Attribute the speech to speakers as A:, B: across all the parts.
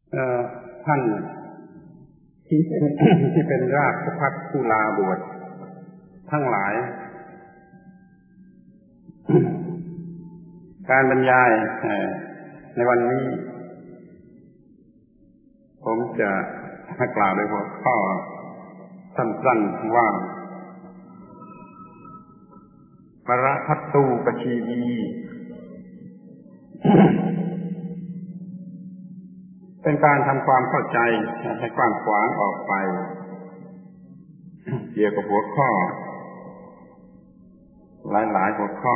A: ท่านที่เป็น ที่เป็นราชภัฏผู้ลาบวชทั้งหลาย การบรรยายในวันนี้ผมจะกล่าวโดยหัวข้อสั้นๆว่าปรทัตตูปชีวีเป็นการทำความเข้าใจให้กว้างขวางออกไปเกี่ยวกับหัวข้อหลายๆหัวข้อ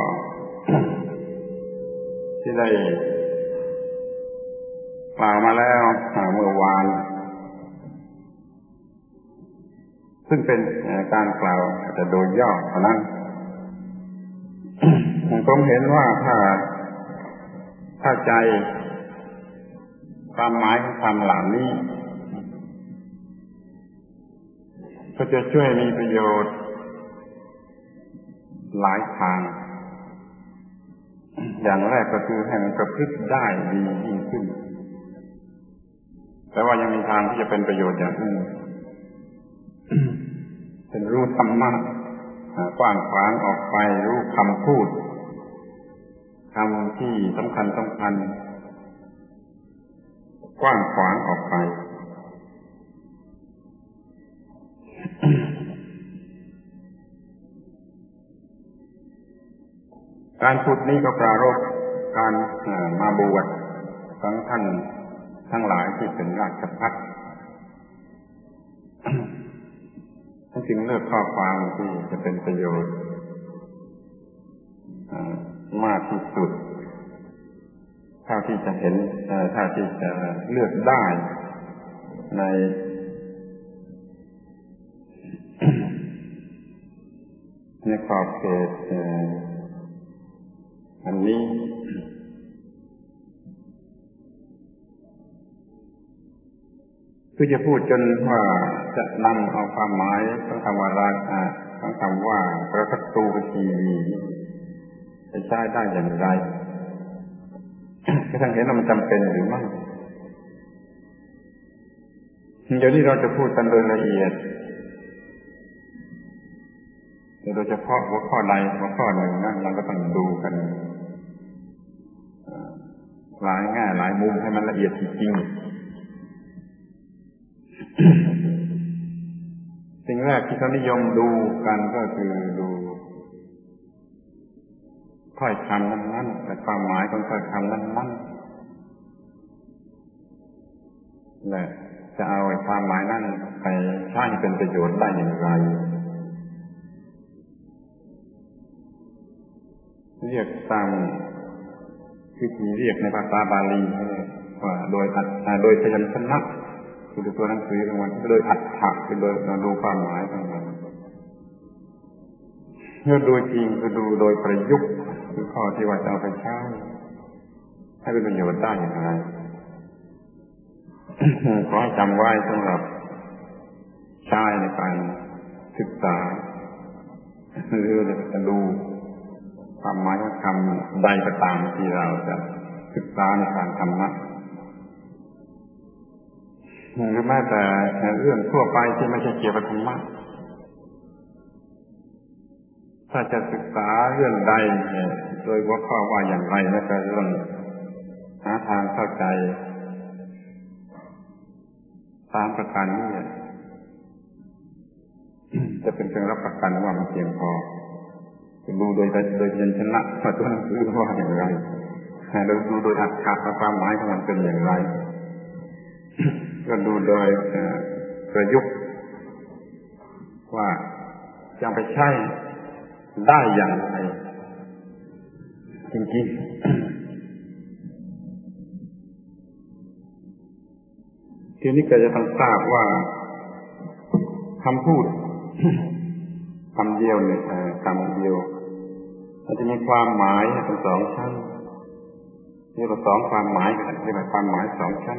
A: ที่ได้กล่าวมาแล้วเมื่อวานซึ่งเป็นการกล่าวแต่โดยย่อเท่านั้นผมเห็นว่าถ้าเข้าใจความหมายของคำเหล่านี้ก็จะช่วยมีประโยชน์หลายทางอย่างแรกก็คือให้มันประพฤติได้ดียิ่งขึ้นแต่ว่ายังมีทางที่จะเป็นประโยชน์อย่างอื่นเป็นรู้ธรรมะกว้างขวางออกไปรู้คำพูดคำที่สำคัญกว้างขวางออกไปการพูดนี้ก็ปรารภการมาบวชของท่านทั้งหลายที่เป็นราชภัฏท่านจึงเลือกข้อความที่จะเป็นประโยชน์มากที่สุดเท่าที่จะเห็นเท่าที่จะเลือกได้ในขอบเขตอันนี้คือจะพูดจนว่าจะนำเอาความหมายของคำว่าของคำว่าปรทัตตูปชีวีจะใช้ได้อย่างไรท่านเห็นว่ามันจำเป็นหรือไม่เดี๋ยวนี้เราจะพูดกันโดยละเอียดโดยเฉพาะหัวข้อใดหัวข้อหนึ่งนั้นเราก็ต้องดูกันหลายแง่หลายมุมให้มันละเอียดจริงๆสิ่งแรกที่เขานิยมดูกันก็คือดูถ้อยคำนั้นๆและความหมายของถ้อยคำนั้นๆและจะเอาความหมายนั้นไปใช้ให้เป็นประโยชน์ได้อย่างไรเรียกตามวิธีเรียกในภาษาบาลีว่าโดยพยัญชนะคือตัวหนังสือของมันโดยอัตถะคือโดยดูความหมายของมันเมื่อดูจริงคือดูโดยประยุกต์คือข้อที่ว่าจะเอาไปใช้ให้เป็นประโยชน์ได้อย่างไรขอให้จำไว้สำหรับใช้ในการศึกษาหรือจะดูความหมายของคำใดก็ตามที่เราจะศึกษาในทางธรรมะหรือแม้แต่เรื่องทั่วไปที่ไม่ใช่เกี่ยวกับธรรมะถ้าจะศึกษาเรื่องใดโดยหัวข้อว่าอย่างไรแล้วก็เรื่องหาทางเข้าใจตามประการนี้จะเป็นเครื่องรับประกันว่ามันเพียงพอดูโดยยัญชนะว่าตัวหนังสือว่าอย่างไรดูโดยอัตถะความหมายของมันเป็นอย่างไรก็ดูโดยประยุกต์ว่าจะไปใช้ได้อย่างไรจริงๆทีนี้ก็จะต้องทราบว่าคำพูดคำเดียวเนี่ยคำเดียวมันจะมีความหมายเป็นสองชั้นนี่เราสองความหมายกันเรียกว่าความหมายสองชั้น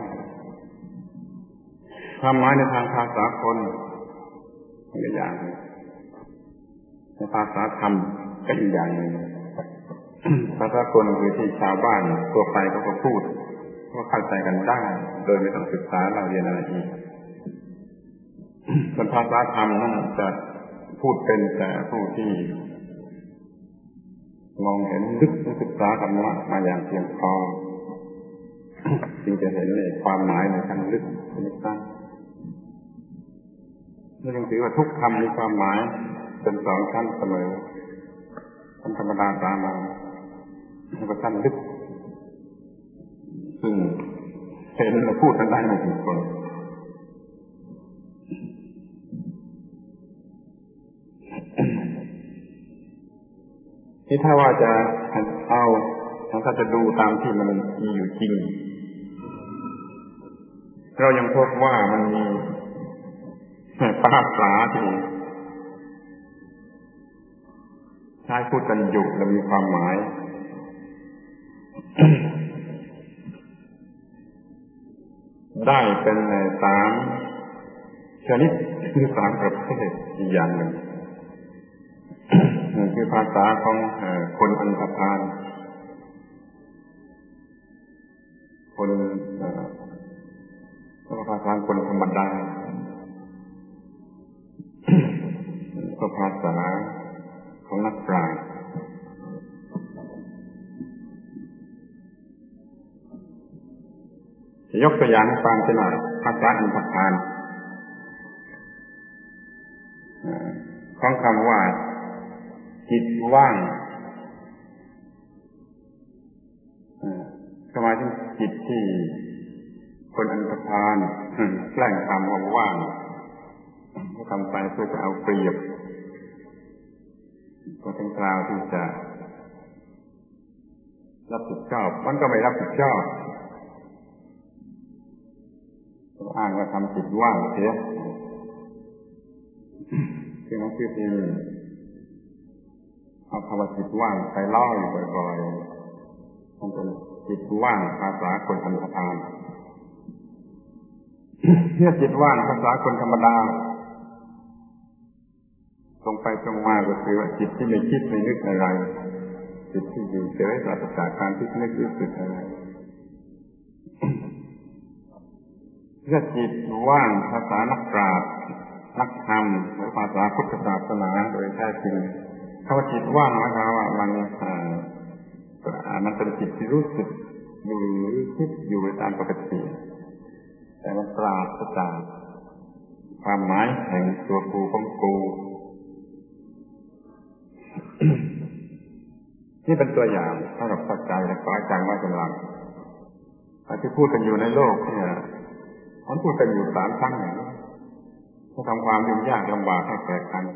A: ความหมายในทางภาษาคนอีกอย่างในภาษาธรรมก็อีกอย่างหนึ่งภาษาคนคือที่ชาวบ้านทั่วไปเขาก็พูดก็เข้าใจกันได้โดยไม่ต้องศึกษาเราเรียนอะไรอีกส่วนภาษาธรรมนั้นจะพูดเป็นแต่ผู้ที่มองเห็นลึกศึกษาธรรมะมาอย่างเพียงพอจึงจะเห็นในความหมายในขั้นลึกในขั้นนี่จึงถือว่าทุกคำมีความหมายเป็นสองชั้นเสมอขั้นธรรมดาสามัญแล้วก็ขั้นลึกซึ่งเห็นและพูดกันได้ไม่ถึงคนที่ถ้าว่าจะเอาถ้าจะดูตามที่มันมีอยู่จริงเรายังพบว่ามันมีภาษาที่ใช้พูดกันอยู่และมีความหมายได้เป็นสามชนิดคือสามประเภทอีกอย่างหนึ่งคือภาษาของคนอันธพาลคนภาษาคนธรรมดาก็ภาษาของนักปราชญ์ยกตัวอย่างให้ฟังหน่อยภาษาอันธพาลของคำว่าจิตว่างหมายถึงจิตที่คนอันธพาลแกล้งทำว่าว่างก็ทำไปเพื่อจะเอาเปรียบก็ถึงคราวที่จะรับผิดชอบมันก็ไม่รับผิดชอบอ้างว่าทำจิตว่างเสียคือนั่นคือที่เอาคำว่าจิตว่างไปล่ออยู่บ่อยๆมันเป็นจิตว่างภาษาคนอันธพาลเมื่อจิตว่างภาษาคนธรรมดาตรงไปตรงมาก็คือว่าจิตที่ไม่คิดไม่นึกอะไรจิตที่อยู่เฉยปราศจากการคิดนึกรู้สึกอะไรเมื่อจิตว่างภาษานักปราชญ์นักธรรมหรือภาษาพุทธศาสนาโดยแท้จริงคำว่าจิตว่างหมายความว่ามันเป็นจิตที่รู้สึกอยู่หรือคิดอยู่ตามปกติแต่มันปราศจากความหมายแห่งตัวกูของกูนี่เป็นตัวอย่างสำหรับเข้าใจและขออาจารย์ว่าเป็นหลักที่พูดกันอยู่ในโลกเนี่ยมันพูดกันอยู่สามครั้งอย่างนี้ถ้าทำความยุ่งยากลำบากให้แก่กัน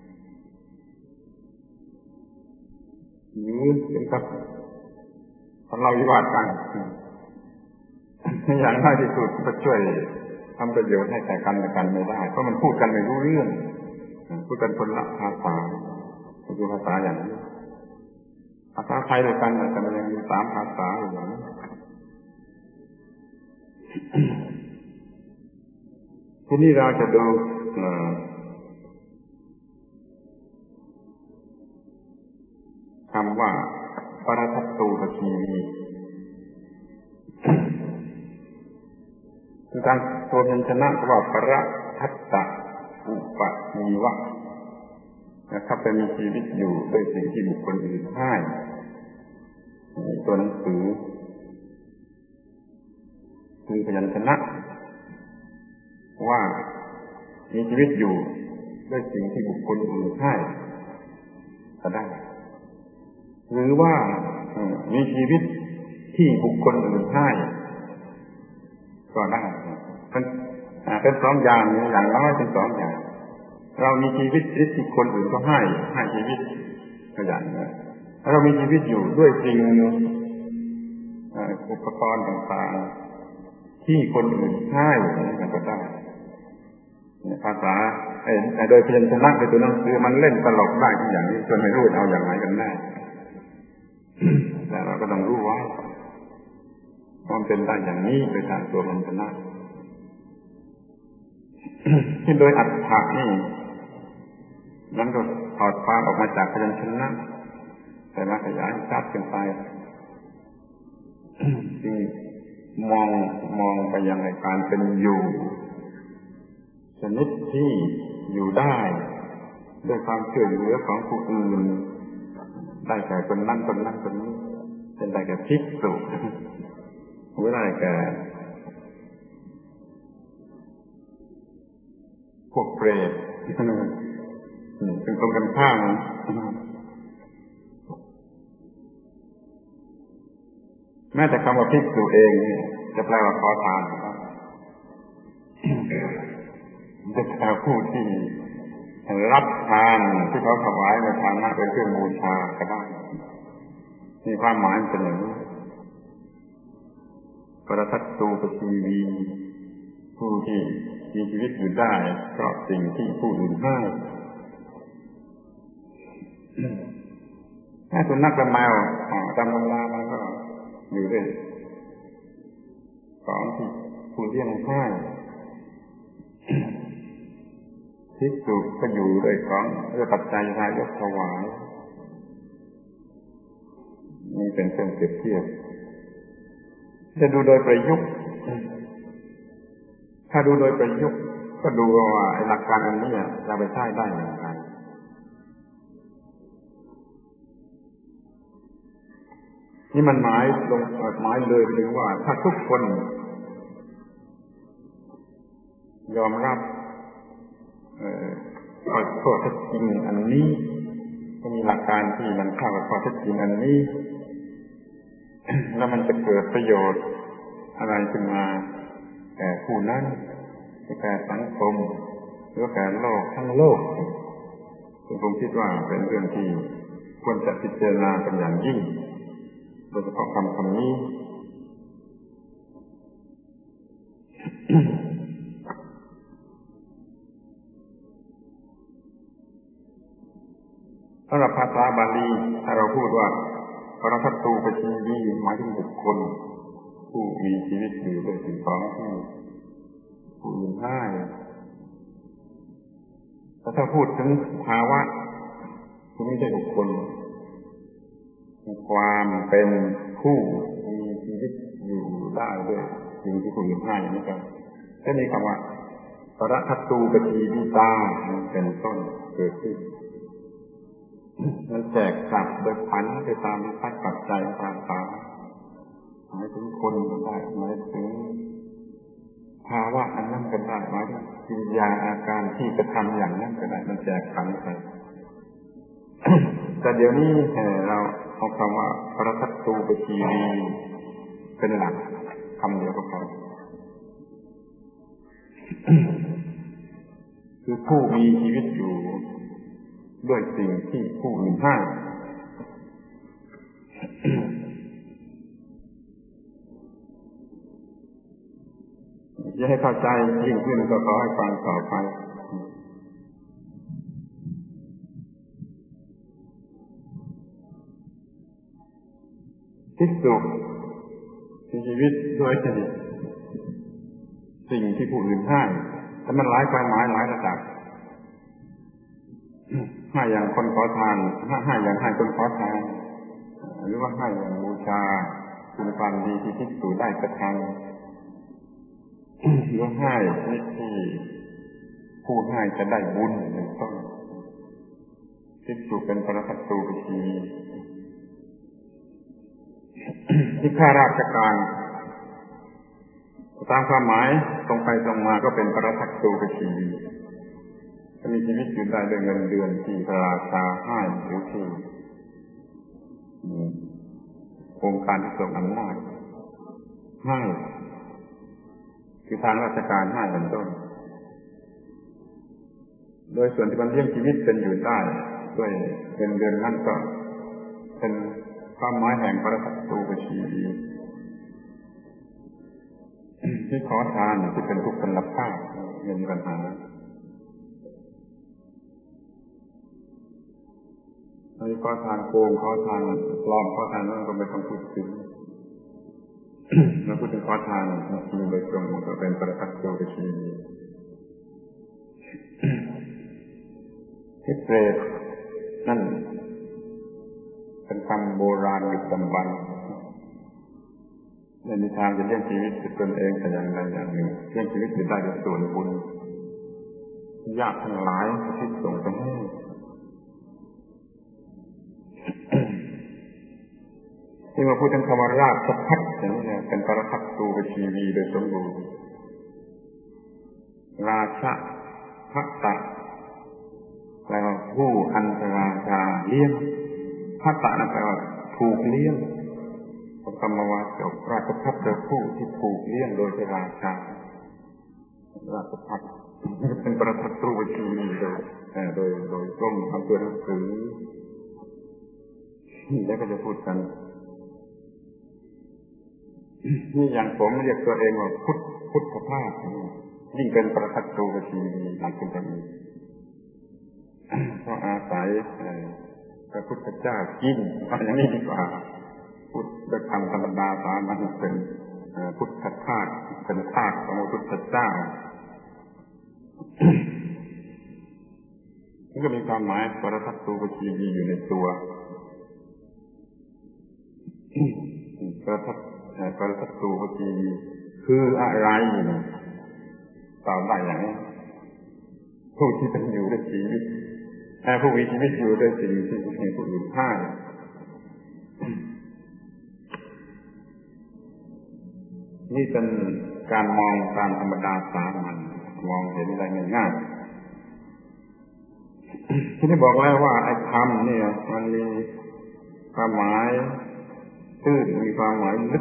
A: ยืนเป็นกับทำเราวิวาทกันอย่างน้อยที่สุดก็ช่วยทำประโยชน์ให้แก่กันและกันไม่ได้เพราะมันพูดกันไม่รู้เรื่องพูดกันคนละภาษาคือภาษาอย่างนี้ภาษาไทยด้วยกันแต่มันยังมีสามภาษาอยู่อย่างนี้ทีนี้เราจะดูคำว่าปรทัตตูปคีวีคือการตัวพยัญชนะว่าปรทัตตะอุปมีวะนะครับเป็นมีชีวิตอยู่ด้วยสิ่งที่บุคคลอื่นให้ตัวหนังสือคือพยัญชนะว่ามีชีวิตอยู่ด้วยสิ่งที่บุคคลอื่นให้ก็ได้หรือว่ามีชีวิตที่บุคคลอื่นให้ก็ได้เป็นสองอย่างอย่างน้อยเป็นสองอย่างเรามีชีวิตที่คนอื่นก็ให้ชีวิตก็อย่างนี้เรามีชีวิตอยู่ด้วยสิ่งอุปกรณ์ต่างๆที่คนอื่นให้ก็ได้ภาษาโดยพยัญชนะในตัวหนังสือมันเล่นตลกได้ทุกอย่างนี้จนไม่รู้เอาอย่างไรกันแน่แต่เราก็ต้องรู้ว่ามันเป็นได้อย่างนี้โดยทางตัวพยัญชนะที่โดยอัตถะนี่นั้นก็ถอดความออกมาจากพยัญชนะแต่มาขยายชัดขึ้นไปที่มองไปยังในการเป็นอยู่ชนิดที่อยู่ได้ด้วยความช่วยเหลือของผู้อื่นได้แก่คนนั้นคนนั้นคนนี้เป็นได้แก่ภิกษุหรือได้แก่พวกเปรตเป็นตรงกันข้ามแม้แต่คำว่าภิกษุเองจะแปลว่าขอทานจะแปลผู้ที่รับทานที่เขาถวายในฐานะเป็นเครื่องบูชาก็ได้มีความหมายเป็นอย่างนี้ปรทัตตูปชีวีผู้ที่มีชีวิตอยู่ได้เพราะสิ่งที่ผู้อื่นให้ถ้าสุนัขกับแมวตามธรรมดามันก็อยู่ด้วยของที่ผู้เลี้ยงให้ภิกษุก็อยู่ด้วยของด้วยปัจจัยทายกถวายนี่เป็นเครื่องเปรียบเทียบจะดูโดยประยุกต์ถ้าดูโดยประยุกต์ก็ดูว่าหลักการอันนี้จะไปใช้ได้อย่างไรนี่มันหมายเลยถึงว่าถ้าทุกคนยอมรับข้อเท็จจริงอันนี้ก็มีหลักการที่มันเข้ากับข้อเท็จจริงอันนี้แล้วมันจะเกิดประโยชน์อะไรขึ้นมาแก่ผู้นั้นแก่สังคมหรือแก่โลกทั้งโลกซึ่งผมคิดว่าเป็นเรื่องที่ควรจะพิจารณากันอย่างยิ่งโดยเฉพาะคำนี้สำหรับภาษาบาลีถ้าเราพูดว่าปรทัตตูปชีวีหมายถึงบุคคลผู้มีชีวิตอยู่ด้วยสิ่งของที่ผู้อื่นให้แต่ถ้าพูดถึงภาวะที่ไม่ใช่บุคคลความเป็นผู้มีชีวิตอยู่ได้ด้วยสิ่งที่ผู้อื่นให้นี่ก็มีคำว่าปรทัตตูปชีวิตาเป็นต้นเกิดขึ้นมันแจกกลับโดยพันไปตามพัดปัจจัยต่างๆหมายถึงคนก็ได้หมายถึงภาวะอันนั้นก็ได้หมายถึงกิริยาอาการที่กระทำอย่างนั้นก็ได้มันแจกขันไป แต่เดี๋ยวนี้เราเอาคำว่าปรทัตตูปชีวีเป็นหลักคำเดียวก็พอ คือผู้มีชีวิตอยู่ด้วยสิ่งที่ผู้อื่นให้จะให้เข้าใจยิ่งขึ้นก็ขอให้ฟังต่อไปภิกษุมีชีวิตด้วยสิ่งที่ผู้อื่นให้แต่มันหลายความหมายหลายระดับให้อย่างคนขอทานให้อย่างให้คนขอทานหรือว่าให้อย่างบูชาคุณความดีที่ภิกษุได้กระทำหรือให้ที่ผู้ให้จะได้บุญเป็นต้นภิกษุเป็นปรทัตตูปชีวีที่ข้าราชการตามความหมายตรงไปตรงมาก็เป็นปรทัตตูปชีวีจะมีชีวิตอยู่ได้ด้วยเงินเดือนที่พระราชาให้หรือที่องค์การที่ทรงอำนาจให้คือทางราชการให้เป็นต้นโดยส่วนที่มันเลี้ยงชีวิตเป็นอยู่ได้ด้วยเงินเดือนนั้นก็เป็นความหมายแห่งปรทัตตูปชีวีที่ขอทานที่เป็นทุกข์เป็นภาพไม่มีปัญหาในขอทานโกงขอทานปลอมขอทานนั้นก็ไม่ต้องพูดถึงแล้วพูดถึงขอทานจริงโดยตรงก็เป็นปรทัตตูปชีวีที่เปรตนั่นเป็นคำโบราณดึกดำบรรพ์ไม่มีทางจะเลี้ยงชีวิตตนเองแต่อย่างใดอย่างหนึ่งเลี้ยงชีวิตจะได้โดยส่วนบุญญาติทั้งหลายที่ส่งไปให้ที่มาพูดถึงคำว่าราชพัฒน์อย่างนี้เป็นปรพัฒตูปชีวีโดยสมบูรณ์ราชพัตตะแปลว่าผู้อันตราชาเลี้ยงพัตตะนั่นแปลว่าถูกเลี้ยงคำว่าราชพัฒน์เป็นผู้ที่ถูกเลี้ยงโดยพระราชาราชพัฒน์เป็นปรพัฒตูปชีวีโดยกรมทำตัวหนังสือแล้วก็จะพูดกันนี่อย่างผมเรียกตัวเองว่าพุทธภาพยิ่งเป็นปรพัฒตูปชีวีหนักขึ้นไปอีกเพราะอาศัยพระพุทธเจ้ากินอย่างนี้ดีกว่าพุทธธรรมธรรมดาสามัญเป็นพุทธธาตุเป็นธาตุของพระพุทธเจ้ามันก็มีความหมายปรพัฒตูปชีวีอยู่ในตัวปรพัฒตูปชีวีคืออะไรตอบได้อย่างนี้ผู้ที่เป็นอยู่ด้วยชีวิตผู้มีชีวิตอยู่ด้วยสิ่งที่ให้ผู้อื่นให้นี่เป็นการมองตามธรรมดาสามัญมองเห็นได้ง่ายๆที่ได้บอกแล้วว่าไอ้ธรรมเนี่ยมันมีความหมายตื้นมีความหมายลึก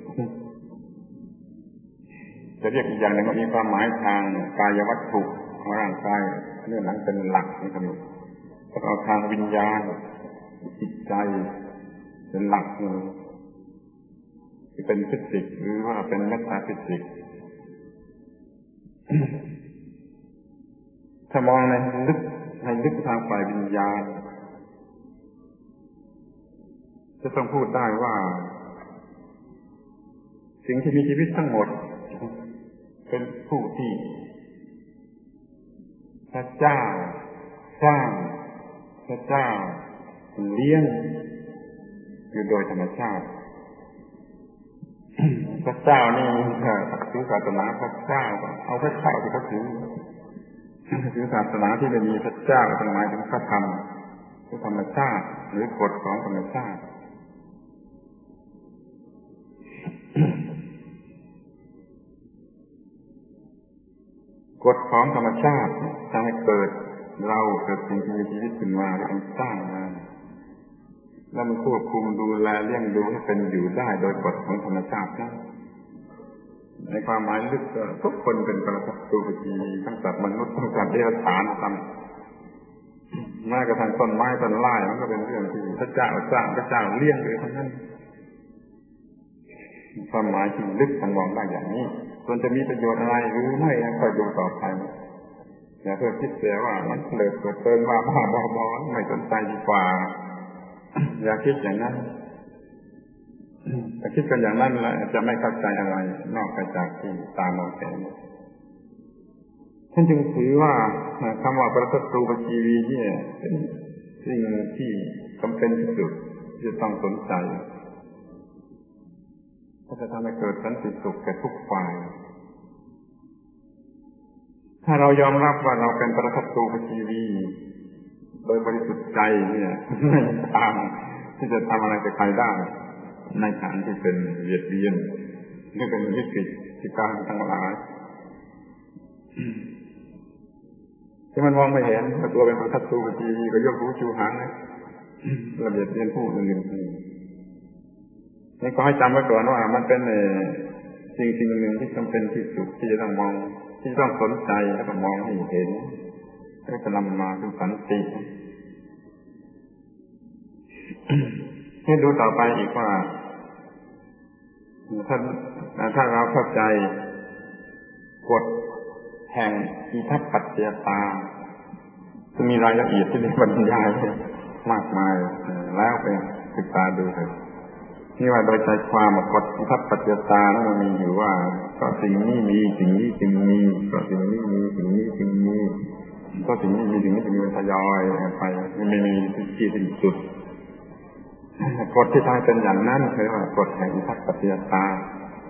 A: จะเรียกอีกอย่างหนึ่งว่ามีความหมายทางกายวัตถุของร่างกายเรื่องนั้นเป็นหลักนะครับแล้วก็ทางวิญญาณจิตใจเป็นหลักที่เป็นฟิสิกส์หรือว่าเป็นเมตาฟิสิกส์ถ้ามองในลึกทางฝ่ายวิญญาณจะต้องพูดได้ว่าสิ่งที่มีชีวิตทั้งหมดเป็นผู้ที่พระเจ้าสร้างพระเจ้าเลี้ยงอยู่โดยธรรมชาติพระเจ้านี่ถือศาสนาพระเจ้าเอาพระเจ้าที่เขาถือศาสนาที่ไม่มีพระเจ้าหมายถึงพระธรรมคือธรรมชาติหรือกฎของธรรมชาติกฎของธรรมชาติทำให้เกิดสิ่งที่มีชีวิตขึ้นมาแล้วสร้างมาแล้วมันควบคุมดูแลเลี้ยงดูให้เป็นอยู่ได้โดยกฎของธรรมชาตินั้นในความหมายลึกทุกคนเป็นปรพัฒตูปชีวีทั้งสัตว์มนุษย์ทั้งสัตว์เดรัจฉานแม้กระทั่งต้นไม้ต้นไม้มันก็เป็นเรื่องที่พระเจ้าสร้างพระเจ้าเลี้ยงเลยทั้งนั้นความหมายที่ลึกท่านมองได้อย่างนี้ส่วนจะมีประโยชน์อะไรหรือไม่ค่อยดูต่อไปอย่าเพิ่งคิดเสียว่ามันเลิกเกินว่าบ้าบอไม่สนใจดีกว่าอย่าคิดอย่างนั้นถ้าคิดกันอย่างนั้นแล้วจะไม่เข้าใจอะไรนอกจากที่ตามองเห็นท่านจึงถือว่าคำว่าปรพัฒตูปชีวีเนี่ยเป็นสิ่งที่จำเป็นที่สุดที่จะต้องสนใจก็จะทำให้เกิดสันติสุขแก่ทุกฝ่ายถ้าเรายอมรับว่าเราเป็นปรพัฒตูปชีวีโดยบริสุทธิ์ใจเนี่ยไม่มีทางที่จะทำอะไรกับใครได้ในทางที่เป็นเบียดเบียนหรือเป็นวิกฤตการณ์ทั้งหลายที่มันมองไม่เห็นว่าตัวเป็นปรพัฒตูปชีวีก็ยกหูชูหางระเบียดเบียนผู้อื่นนี่ก็ให้จำไว้ก่อนว่ามันเป็นสิ่งหนึ่งที่จำเป็นที่สุดที่จะต้องมองที่ต้องสนใจแล้วก็มองให้เห็นแล้วก็นำมาถึงสันติให้ดูต่อไปอีกว่าถ้าเราเข้าใจกฎแห่งอิทัปปัจจยตาจะมีรายละเอียดที่บรรยายมากมายแล้วไปศึกษาดูเถอะนี่ว่าโดยใจความกฎอิทัปปัจจยตานั้นมันมีอยู่ว่าก็สิ่งนี้มีสิ่งนี้จึงมีก็สิ่งนี้มีสิ่งนี้จึงมีก็สิ่งนี้มีสิ่งนี้จึงมีทยอยไปไม่มีที่สิ้นสุดกฎที่ทำเป็นอย่างนั้นคือว่ากฎแห่งอิทัปปัจจยตา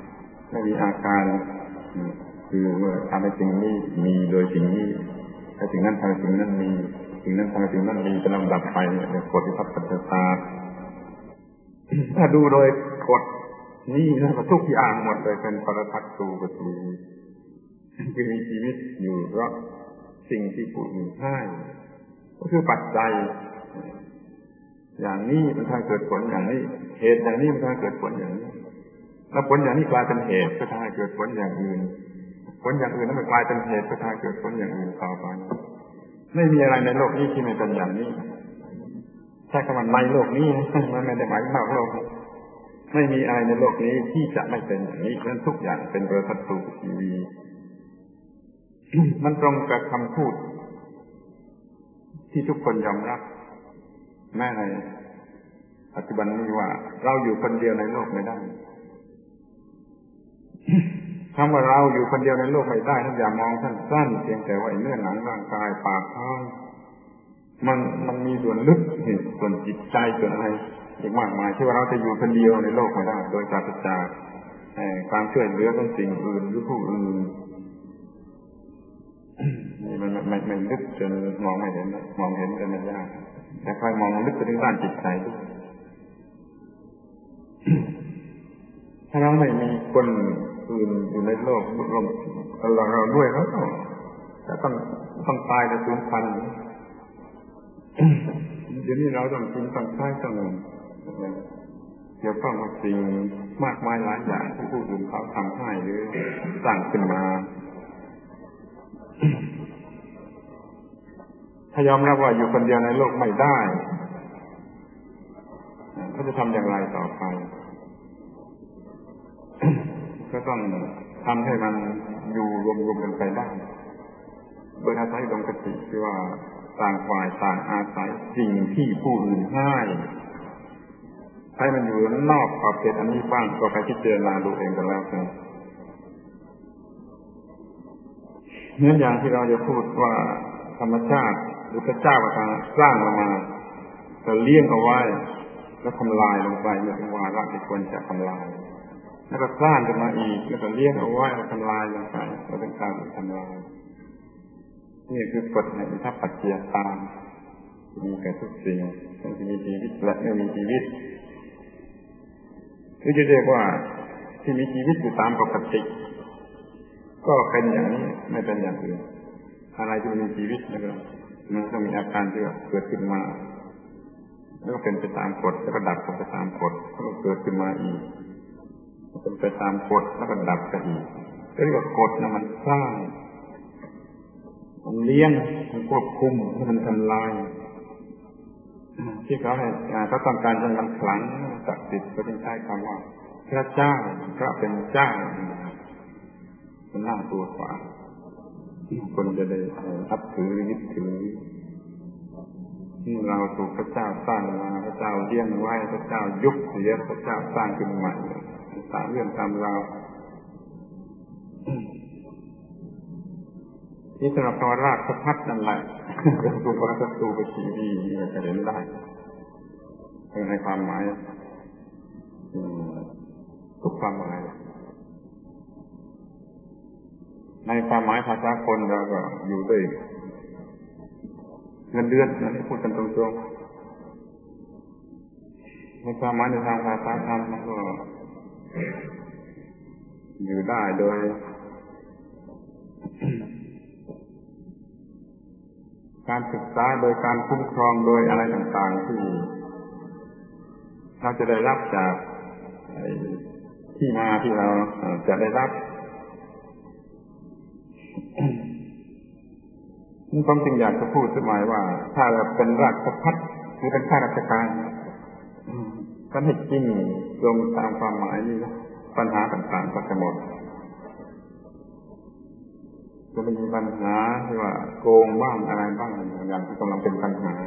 A: ไม่มีอาการคือเมื่อทำให้สิ่งนี้มีโดยสิ่งนี้ถ้าสิ่งนั้นทำให้สิ่งนั้นมีสิ่งนั้นทำให้สิ่งนั้นมีเป็นลำดับไปในกฎที่ทับปัจจตาถ้าดูโดยกฎนี่นะทุกอย่างหมดเลยเป็นปรทัตตูปฏิคือมีชีวิตอยู่เพราะสิ่งที่ผู้อื่นให้ก็คือปัจจัยอย่างนี้มันทำให้เกิดผลอย่างนี้เหตุอย่างนี้มันทำให้เกิดผลอย่างนี้แล้วผลอย่างนี้กลายเป็นเหตุก็ทำให้เกิดผลอย่างอื่นผลอย่างอื่นนั้นมันกลายเป็นเหตุก็ทำให้เกิดผลอย่างอื่นต่อไปไม่มีอะไรในโลกนี้ที่ไม่เป็นอย่างนี้ใช่คำว่าในโลกนี้มันไม่ได้หมายถึงนอกโลกไม่มีอะไรในโลกนี้ที่จะไม่เป็นอย่างนี้เพราะทุกอย่างเป็นปรทัตตูปฏิวีมันตรงกับคำพูดที่ทุกคนยอมรับแม้ในปัจจุบันนี้ว่าเราอยู่คนเดียวในโลกไม่ได้คำว่าเราอยู่คนเดียวในโลกไม่ได้ท่านอย่ามองสั้นๆเพียงแต่ว่าเนื้อหนังร่างกายปากท้องมันมีส่วนลึกส่วนจิตใจส่วนอะไรอีกมากมายที่ว่าเราจะอยู่คนเดียวในโลกไม่ได้โดยปราศจากความช่วยเหลือของสิ่งอื่นหรือผู้อื่นนี่มันไม่ลึกจนมองไม่เห็นมองเห็นกันไม่ยากแต่ค่อยมองลึกไปถึงด้านจิตใจด้วยถ้าเราไม่มีคนอื่นอยู่ในโลกเราด้วยแล้วจะต้องตายในสูญพันธุ์เดี๋ยวนี้เราต้องกินต้องใช้ต้องเกี่ยวข้องกับสิ่งมากมายหลายอย่างที่ผู้อื่นเขาทำให้หรือสร้างขึ้นมาถ้ายอมรับว่าอยู่คนเดียวในโลกไม่ได้เขาจะทำอย่างไรต่อไปก็ต้องทำให้มันอยู่รวมๆกันไปได้โดยอาศัยดวงคติที่ว่าต่างฝ่ายต่างอาศัยสิ่งที่ผู้อื่นให้มันอยู่นอกขอบเขตอันนี้บ้างก็ไปพิจารณาดูเองกันแล้วกันเนื่องอย่างที่เราจะพูดว่าธรรมชาติหรือพระเจ้าสร้างเรามาจะเลี้ยงเอาไว้แล้วทำลายลงไปเมื่อวาระที่ควรจะทำลายแล้วก็สร้างขึ้นมาอีกแล้วก็เลี้ยงเอาไว้แล้วทำลายลงไปแล้วเป็นการทำลายนี่คือกฎแห่งอิทธิปัจจยตามีแก่ทุกสิ่งทั้งที่มีชีวิตและไม่มีชีวิตหรือจะเรียกว่าที่มีชีวิตอยู่ตามปกติก็เป็นอย่างนี้ไม่เป็นอย่างอื่นอะไรที่มีชีวิตมันต้องมีอาการที่เกิดขึ้นมาแล้วก็เป็นไปตามกฎแล้วก็ดับไปตามกฎแล้วก็เกิดขึ้นมาอีกเป็นไปตามกฎแล้วก็ดับไปอีกเรียกว่ากฎนะมันสร้างมันเลี้ยงมันควบคุมให้มันทำลายที่เขาให้เขาต้องการจะมันขลังศักดิ์สิทธิ์ก็ต้องใช้คำว่าพระเจ้าพระเป็นเจ้ามันน่าตัวกว่าคนจะได้นับถือยึดถือที่เราถูกพระเจ้าสร้างมาพระเจ้าเลี้ยงไว้พระเจ้ายุบเสียพระเจ้าสร้างขึ้นใหม่ตามเรื่องตามราวที่สำหรับคำว่าราชพัฒนั่นแหละเป็นตัวปรทัตตูปฏิวีจะเห็นได้ในความหมายทุกความหมายในความหมายภาษาคนเราก็อยู่ด้วยเงินเดือนนั่นพูดกันตรงๆในความหมายในทางภาษาธรรมมันก็อยู่ได้โดยการศึกษาโดยการคุ้มครองโดยอะไรต่างๆที่เราจะได้รับจากที่มาที่เราจะได้รับนี่ผมจึงอยากจะพูดสมัยว่าถ้าเราเป็นราชพัฒหรือเป็นข้าราชการก็ให้จริงตรงตามความหมายนี้นะปัญหาต่างๆก็จะหมดจะไม่มีปัญหาที่ว่าโกงบ้างอะไรบ้างอย่างที่กำลังเป็นปัญหา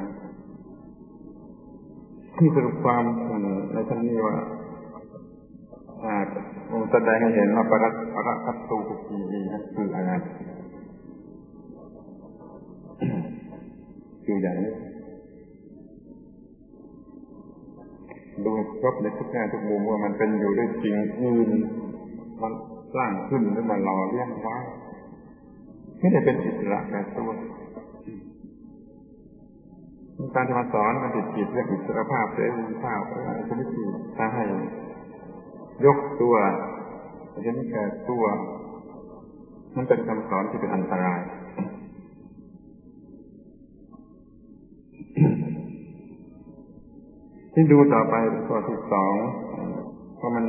A: ที่สรุปความในชั้นนี้ว่าผมแสดงให้เห็นว่าปรทัตตูปฏิวีนั่นคืออะไรคืออย่างนี้ดูครบในทุกแง่ทุกมุมว่ามันเป็นอยู่ด้วยสิ่งอื่นมันสร้างขึ้นหรือมาหล่อเลี้ยงไว้ไม่ได้เป็นอิสระแก่ตัวการที่มาสอนมันติดจิตเรื่องอิสรภาพเสรีภาพอะไรชนิดที่ถ้าให้ยกตัวชนิดแก่ตัวมันเป็นคำสอนที่เป็นอันตรายที่ดูต่อไปข้อที่สองเพราะ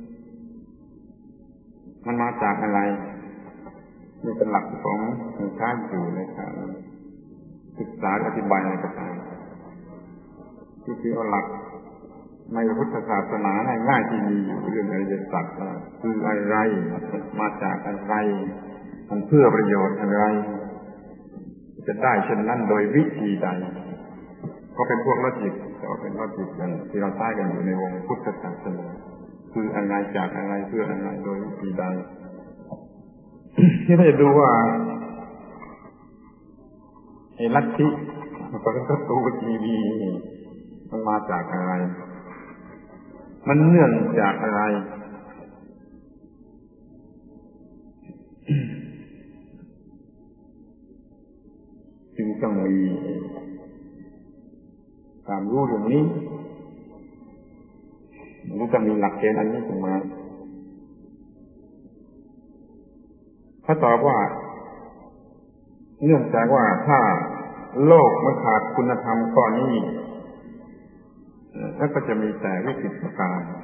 A: มันมาจากอะไรนี่เป็นหลักของใช้อยู่ในการศึกษาอธิบายในกระทำที่คือเอาหลักในพุทธศาสนาง่ายๆที่มีอยู่เรื่องอริยสัจคืออะไรมาจากอะไรมันเพื่อประโยชน์อะไรจะได้เช่นนั้นโดยวิธีใดก็เป็นพวกลอจิกก็เป็นลอจิกอย่างที่เราใช้กันอยู่ในวงพุทธศาสนาคืออะไรจากอะไรเพื่ออะไรโดยวิธีใดที่เราจะดูว่าไอ้ลัทธิปรมัตถ์ทีวีมันมาจากอะไรมันเนื่องจากอะไรจึงต้องมีความรู้เรื่องนี้มันจะมีหลักเกณฑ์อันนี้ขึ้นมาเขาตอบว่าเนื่องจากว่าถ้าโลกมันขาดคุณธรรมข้อนี้แล้วก็จะมีแต่วิกฤตการณ์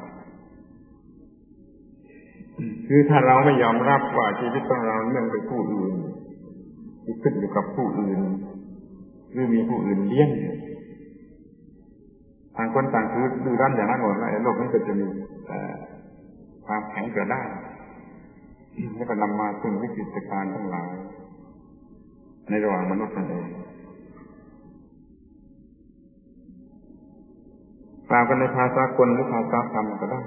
A: คือถ้าเราไม่ยอมรับว่าชีวิตของเราเนื่องด้วยผู้อื่นขึ้นอยู่กับผู้อื่นหรือมีผู้อื่นเลี้ยงต่างคนต่างคือดูด้านอย่างนั้นหมดแล้วโลกนี้ก็จะมีความแข็งกระด้างแล้วก็นำมาซึ่งวิกฤตการณ์ทั้งหลายในระหว่างมนุษย์นั่นเองกล่าวกันในภาษากลหรือภาษาธรรมก็ได้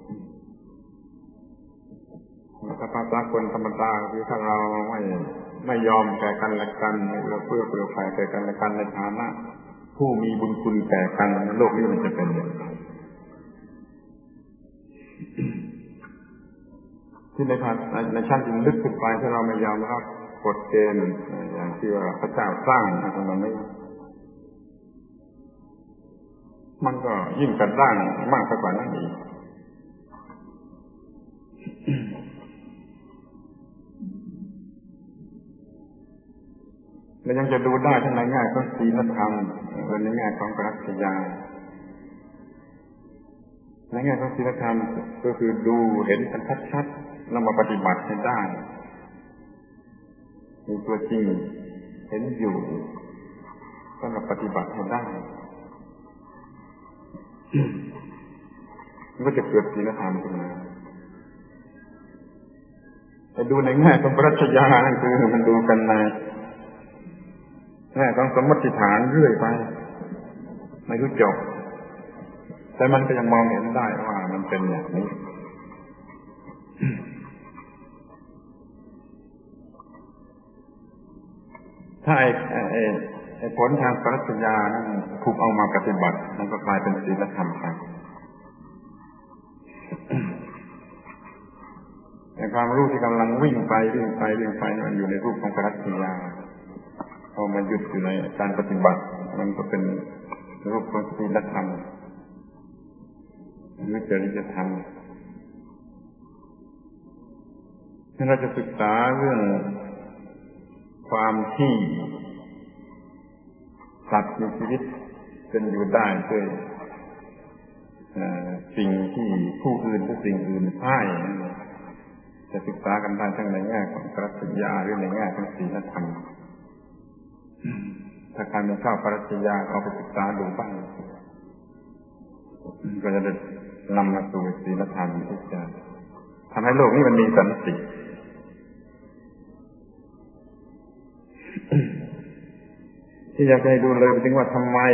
A: ภาษากลธรรมดาคือถ้าเราไม่ยอมแก่กันและกันเราเพื่อเปลือยแผ่แก่กันและกันในฐานะผู้มีบุญคุณแก่กันโลกนี้มันจะเป็นอย่างไรที่ในชั้นที่ลึกขึ้นไปถ้าเราไม่ยอมรับกฎเกณฑ์อย่างที่ว่าพระเจ้าสร้างตรงนี้มันก็ยิ่งกระด้างมากกว่านั้นอีกและยังจะดูได้ทั้งในแง่ของศีลธรรมและในแง่ของปรัชญาในแง่ของศีลธรรมก็คือดูเห็นกันชัดๆแล้วมาปฏิบัติให้ได้มีตัวจริงเห็นอยู่ก็มาปฏิบัติให้ได้มันก็จะเกิดศีลธรรมขึ้นมาแต่ดูในแง่ของปรัชญานั่นคือมันดูกันในแง่ของสมมติฐานเรื่อยไปไม่รู้จบแต่มันก็ยังมองเห็นได้ว่ามันเป็นอย่างนี้ถ้าไอ้ผลทางปรัชญานั้นถูกเอามาปฏิบัติมันก็กลายเป็นศีลธรรมไปแต่ความรู้ที่กำลังวิ่งไปมันอยู่ในรูปของปรัชญาพอมันหยุดอยู่ในการปฏิบัติมันก็เป็นรูปของศีลธรรมหรือจริยธรรมถ้าเราจะศึกษาเรื่องความที่สัตว์มีชีวิตเป็นอยู่ได้ด้วยสิ่งที่ผู้อื่นหรือสิ่งอื่นให้จะศึกษากันได้ทั้งในแง่ของปรัชญาหรือในแง่ของศีลธรรมถ้าใครไม่เข้าปรัชญาเอาไปศึกษาดูบ้างก็จะได้นำมาสู่ศีลธรรมที่จะทำให้โลกนี้มันมีสันติที่อยากให้ดูเลยถึงว่าทำไม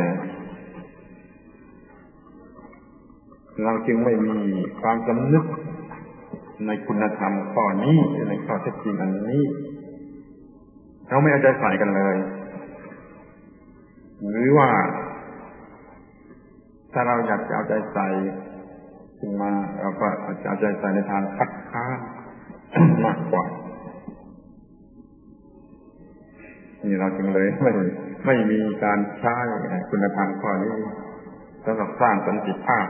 A: เราจึงไม่มีความสำนึกในคุณธรรมข้อนี้ในข้อเท็จจริงอันนี้เราไม่เอาใจใส่กันเลยหรือว่าถ้าเราอยากจะเอาใจใส่ขึ้นมาเราก็เอาใจใส่ในทางคัดค้านมากกว่านี่เราจึงเลยไม่มีการใช้คุณธรรมข้อนี้สำหรับสร้างสันติภาพ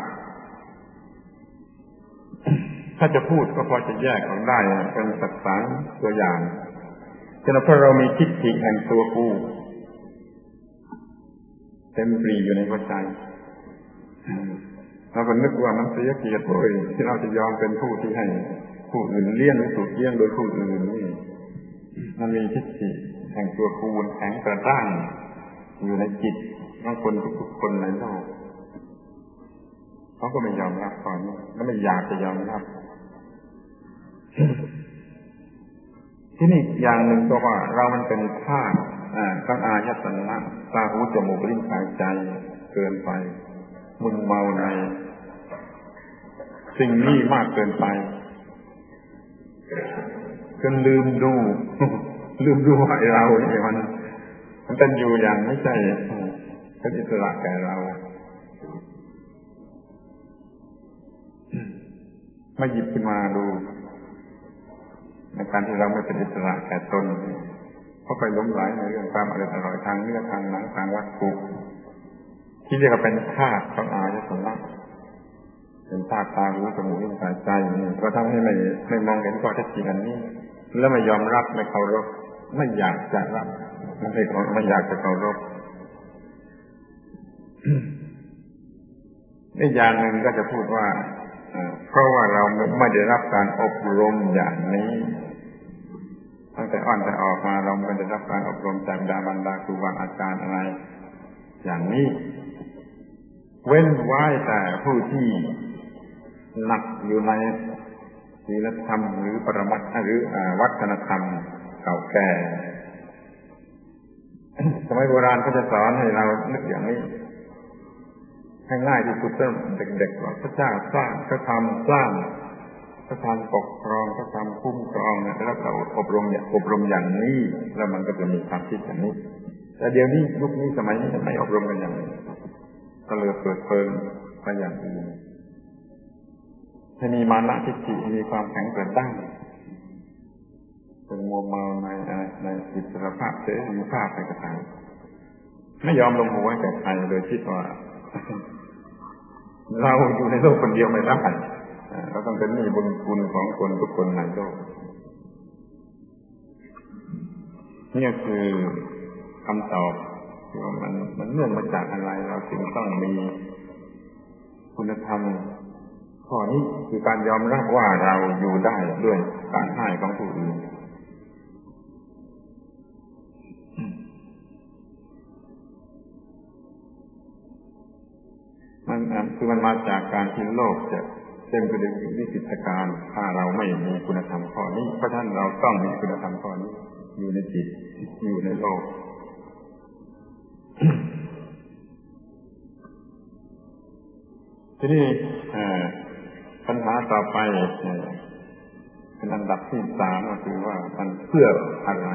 A: ถ้าจะพูดก็พอจะแยกออกได้เป็นสักษาตัวอย่างเช่นเพราะเรามีทิฏฐิแห่งตัวกูเต็มปรีอยู่ในหัวใจเราก็นึกว่ามันเสียเกียรติเลยที่เราจะยอมเป็นผู้ที่ให้ผู้อื่นเลี้ยงหรือถูกเลี้ยงโดยผู้อื่นนี่มันมีทิฏฐิแห่งตัวกูแข็งกระด้างอยู่ในจิตของคนทุกๆคนในโลกเขาก็ไม่ยอมรับก่อนและไม่อยากจะยอมรับที่นี่อย่างหนึ่งก็ว่าเรามันเป็นธาตุทั้งอายตนะตาหูจมูกลิ้นกายใจเกินไปมึนเมาในสิ่งนี้มากเกินไปจนลืมดูว่าเราเนี่ยมันเป็นอยู่อย่างไม่ใช่เป็นอิสระแก่เราไม่หยิบขึ้นมาดูในการที่เราไม่เป็นอิสระแก่ตนเพราะไปหลงไหลในเรื่องความอร่อยทางเนื้อทางหนังทางวัตถุที่เรียกว่าเป็นธาตุของอายตนะเป็นธาตุตาหูจมูกลิ้นกายใจนี่ก็ทำให้ไม่มองเห็นข้อเท็จจริงอันนี้แล้วไม่ยอมรับไม่เคารพไม่อยากจะรับไม่อยากจะเคารพอีกอย่างหนึ่งก็จะพูดว่าเพราะว่าเราไม่ได้รับการอบรมอย่างนี้ตั้งแต่อ่อนแต่ออกมาเราไม่ได้รับการอบรมจากบิดามารดาครูบาอาจารย์อะไรอย่างนี้เว้นไว้แต่ผู้ที่หนักอยู่ในศีลธรรมหรือปรมัตถ์หรือวัฒนธรรมเก่าแก่สมัยโบราณเขาจะสอนให้เรานึกอย่างนี้ให้ง่ายที่สุดเริ่มเด็กๆว่าพระเจ้าสร้างพระธรรมสร้างพระธรรมปกครองพระธรรมคุ้มครองแล้วเราอบรมอย่างนี้แล้วมันก็จะมีความคิดอย่างนี้แต่เดี๋ยวนี้ยุคนี้สมัยนี้ไม่อบรมกันอย่างนี้ก็เลยเปิดเผยไปอย่างอื่นให้มีมานะทิฏฐิมีความแข็งกระด้างเป็นมัวเมาในอิสรภาพเสรีภาพไปกระทั่งไม่ยอมลงหัวให้แก่ใครโดยคิดว่าเราอยู่ในโลกคนเดียวไม่ได้เราต้องเป็นหนี้บุญคุณของคนทุกคนในโลกนี่คือคำตอบที่ว่ามันเนื่องมาจากอะไรเราจึงต้องมีคุณธรรมข้อนี้คือการยอมรับว่าเราอยู่ได้ด้วยการให้ของผู้อื่นมันมาจากการที่โลกจะเต็มไปด้วยวิกฤตการณ์ถ้าเราไม่มีคุณธรรมข้อนี้เพราะฉะนั้นเราต้องมีคุณธรรมข้อนี้อยู่ในจิตอยู่ในโลกทีนี้ปัญหาต่อไปเป็นอันดับที่3ก็คือว่ามันเพื่ออะไร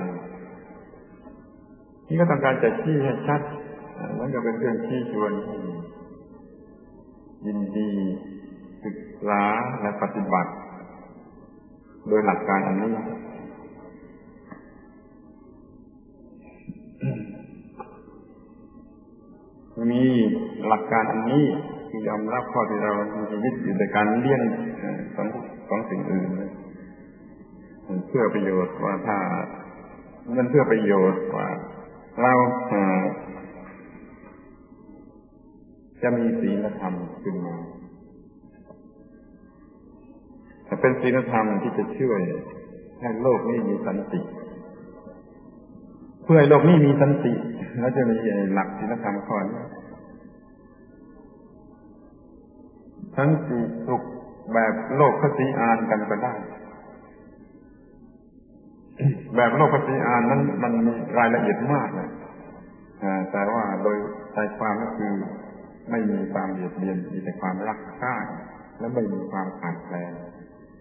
A: นี่ก็ต้องการจะชี้ให้ชัดมันก็เป็นเรื่องชี้ชวนยินดีศึกษาและปฏิบัติโดยหลักการอันนี้มีหลักการอันนี้ที่ยอมรับข้อที่เรามีชีวิตอยู่ในการเลี้ยงของสิ่งอื่นเพื่อประโยชน์ว่าถ้ามันเพื่อประโยชน์ว่าเราจะมีศีลธรรมขึ้นมาแต่เป็นศีลธรรมที่จะช่วยให้โลกนี้มีสันติเพื่อให้โลกนี้มีสันติแล้วจะมีหลักศีลธรรมข้อนี้สันติสุขแบบโลกคติอ่านกันก็ได้แบบโลกคติอ่านนั้นมันมีรายละเอียดมากนะแต่ว่าโดยใจความก็คือไม่มีความเบียดเบียนมีแต่ความรักใคร่และไม่มีความขาดแคลน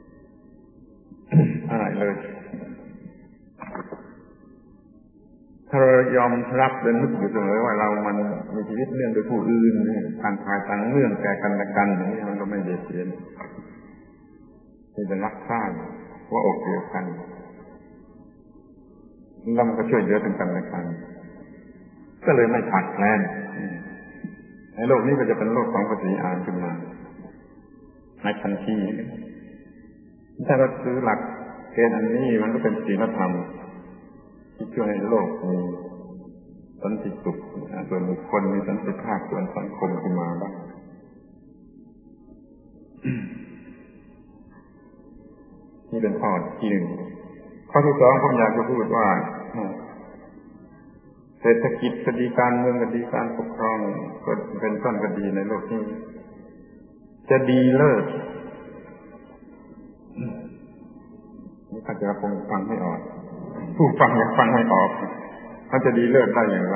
A: อะไรเลยถ้าเรายอมรับและนึกอยู่เสมอว่าเรามันมีชีวิตเนื่องโดยผู้อื่นทางภายทางเรื่องแก่กันและกันอย่างนี้มันก็ไม่เบียดเบียนที่จะรักใคร่ว่าอกเดียวกันแล้วมันก็ช่วยเหลือกันและกันก็เลยไม่ขาดแคลนในโลกนี้ก็จะเป็นโลกของปฏิญาณขึ้นมาในทันทีถ้าเราถือหลักเกณฑ์อันนี้มันก็เป็นศีลธรรมที่ช่วยให้โลกมีสันติสุขส่วนบุคคลมีสันติภาพส่วนสังคมขึ้นมาบ้างนี่เป็นข้อที่หนึ่งข้อที่สองผมอยากจะพูดว่าเศรษฐกิจคดีการเมืองคดีการปกครองก็เป็นต้นคดีในโลกนี้จะดีเลิศนี่อาจจะคงฟังไม่ออกผู้ฟังอยากฟังไม่ออกมันจะดีเลิศได้อย่างไร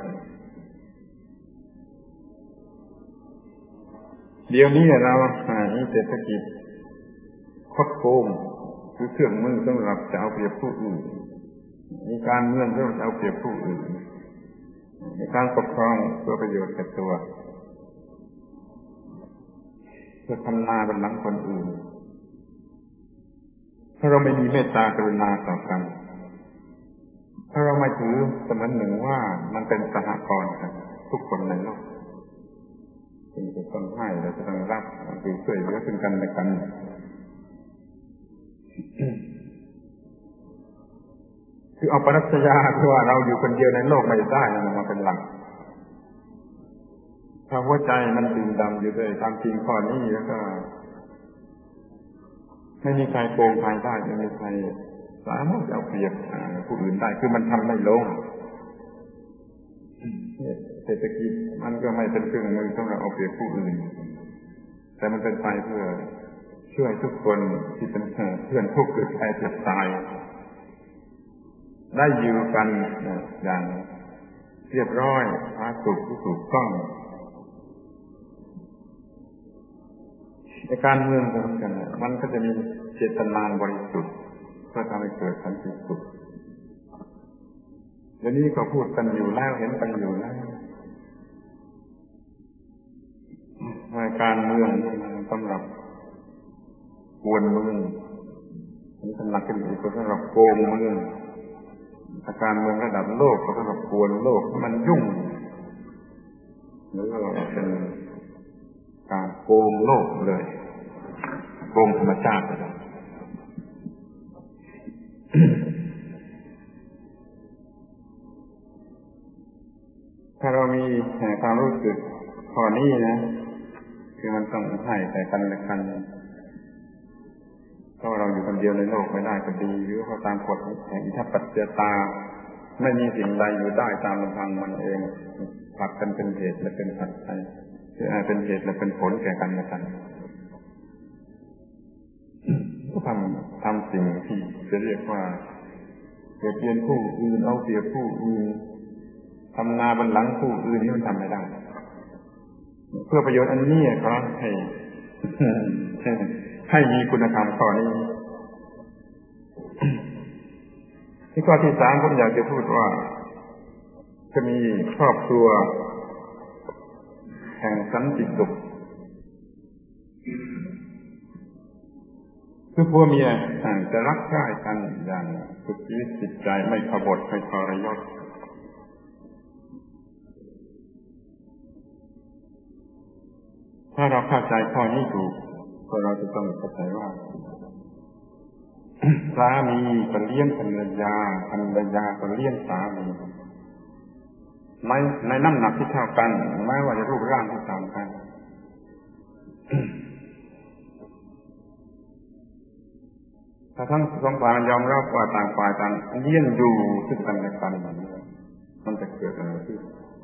A: เดี๋ยวนี้เราเศรษฐกิจคดโกงคือเครื่องมือสำหรับจะเอาเปรียบผู้อื่นมีการเมืองเพื่อจะเอาเปรียบผู้อื่นมีการปกครองเพื่อประโยชน์แก่ตัวเพื่อทำนาบนหลังคนอื่นถ้าเราไม่มีเมตตากรุณาต่อกันถ้าเราไม่ถือเสมือนหนึ่งว่ามันเป็นสหกรณ์กันทุกคนในโลกจึงจะต้องให้และจะต้องรับคือช่วยเหลือซึ่งกันและกันคือเอาปรัชญาที่ว่าเราอยู่คนเดียวในโลกไม่ได้นะมาเป็นหลักถ้าหัวใจมันดื่มด่ำอยู่ด้วยความจริงข้อนี้แล้วก็ไม่มีใครโกงใครได้ไม่มีใครสามารถเอาเปรียบผู้อื่นได้คือมันทำไม่ลงเศรษฐกิจมันก็ไม่เป็นเครื่องมือสำหรับเอาเปรียบผู้อื่นแต่มันเป็นไปเพื่อช่วยทุกคนที่เป็นเพื่อนทุกข์หรือแพ้เจ็บตายได้อยู่กันอย่างเรียบร้อยผาสุกที่ถูกต้องในการเมืองก็เหมือนกันมันก็จะมีเจตนาบริสุทธิ์เพื่อทำให้เกิดสันติสุขเดี๋ยวนี้ก็พูดกันอยู่แล้วเห็นกันอยู่แล้วว่าการเมืองสำหรับกวนเมืองนี่สำหรับกันอีกก็สำหรับโกงเมืองการเมืองระดับโลกก็สำหรับกวนโลกมันยุ่งหรือว่าเป็นการโกงโลกเลยโกงธรรมชาติเลยถ้าเรามีความรู้สึกข้อนี้นะคือมันต้องให้แต่กันและกันถ้าเราอยู่คนเดียวในโลกไม่ได้ก็ดีหรือเพราะตามกฎแห่งอิทธิปัจจตาไม่มีสิ่งใดอยู่ได้ตามลำพังมันเองผลักกันเป็นเหตุและเป็นปัจจัยคือเป็นเหตุและเป็นผลแก่กันและกันก็ทำสิ่งที่จะเรียกว่าเปรียบเทียบผู้อื่นเอาเปรียบผู้อื่นทำนาบนหลังผู้อื่นนี่มันทำไม่ได้เพื่อประโยชน์อันนี้ครับให้มีคุณธรรมข้อนี้ที่ข้อที่สามผมอยากจะพูดว่าจะมีครอบครัวแห่งสันติสุขคือผัวเมียจะรักใคร่กันอย่างสุดชีวิตจิตใจไม่ขบถไม่ทรยศถ้าเราเข้าใจข้อนี้ถูกก็เราจะต้องเข้าใจว่าสามีก็เลี้ยงภรรยาภรรยาก็เลี้ยงสามีในน้ำหนักที่เท่ากันแม้ว่าจะรูปร่างที่ต่างกันถ้าทั้งสองฝ่ายยอมรับว่าต่างฝ่ายต่างเลี้ยงดูซึ่งกันและกันมันจะเกิดอะไรขึ้น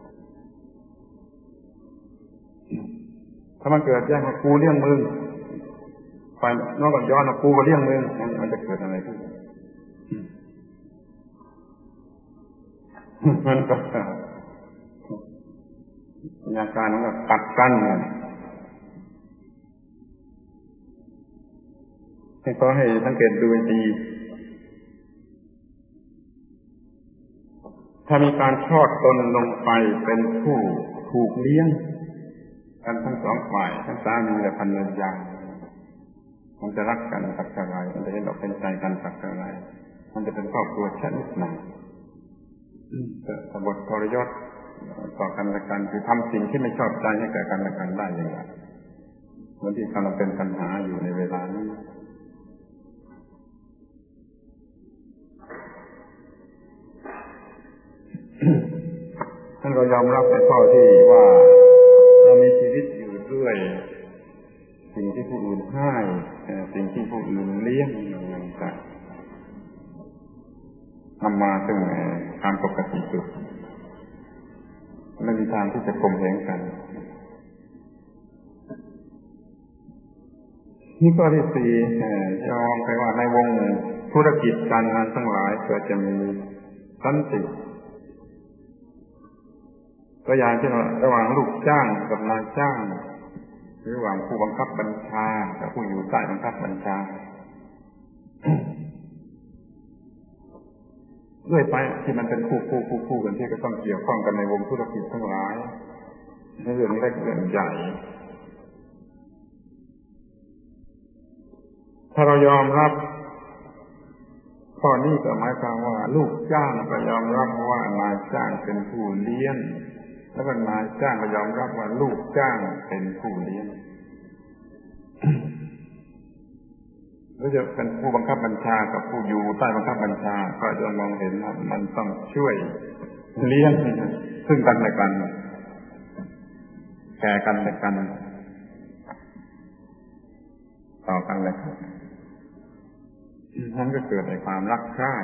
A: ถ้ามันเกิดแย่งว่ากูเลี้ยงมึงฝ่ายนอกก็ย้อนว่ากูก็เลี้ยงมึงมันจะเกิดอะไรขึ้นมันก็อาการมันก็ตัดกันก็ให้สังเกตดูดีถ้ามีการทอดตนลงไปเป็นผู้ถูกเลี้ยงกันทั้งสองฝ่ายทั้งสามีและภรรยามันจะรักกันสักเท่าไรมันจะเห็นอกเป็นใจกันสักเท่าไรมันจะเป็นครอบครัวชนิดไหนแต่บททรยศต่อกันและกันคือทำสิ่งที่ไม่ชอบใจให้แก่กันและกันได้อย่างไรเหมือนที่กำลังเป็นปัญหาอยู่ในเวลานี้ท่านก็ยอมรับในข้อที่ว่าเรามีชีวิตอยู่ด้วยสิ่งที่ผู้อื่นให้สิ่งที่ผู้อื่นเลี้ยงต่างๆนำมาซึ่งความปกติสุดไม่มีทางที่จะข่มเหงกันนี่ข้อที่สี่ยอมไปว่าในวงธุรกิจการงานทั้งหลายก็จะมีสันติตัวอย่างเช่นระหว่างลูกจ้างกับนายจ้างหรือระหว่างผู้บังคับบัญชากับผู้อยู่ใต้บังคับบัญชาเรื่อยไปที่มันเป็นคู่กันที่ก็ต้องเกี่ยวข้องกันในวงธุรกิจทั้งหลายในเรื่องเล็กเรื่องใหญ่ถ้าเรายอมรับข้อนี้ก็หมายความว่าลูกจ้างก็ยอมรับว่านายจ้างเป็นผู้เลี้ยงแล้วก็นายจ้างก็ยอมรับว่าลูกจ้างเป็นผู้เลี้ยงหรือจะเป็นผู้บังคับบัญชากับผู้อยู่ใต้บังคับบัญชาก็จะมองเห็นว่ามันต้องช่วยเลี้ยงซึ่งกันและกันแก่กันและกันต่อกันและกันนั้นก็เกิดในความรักใคร่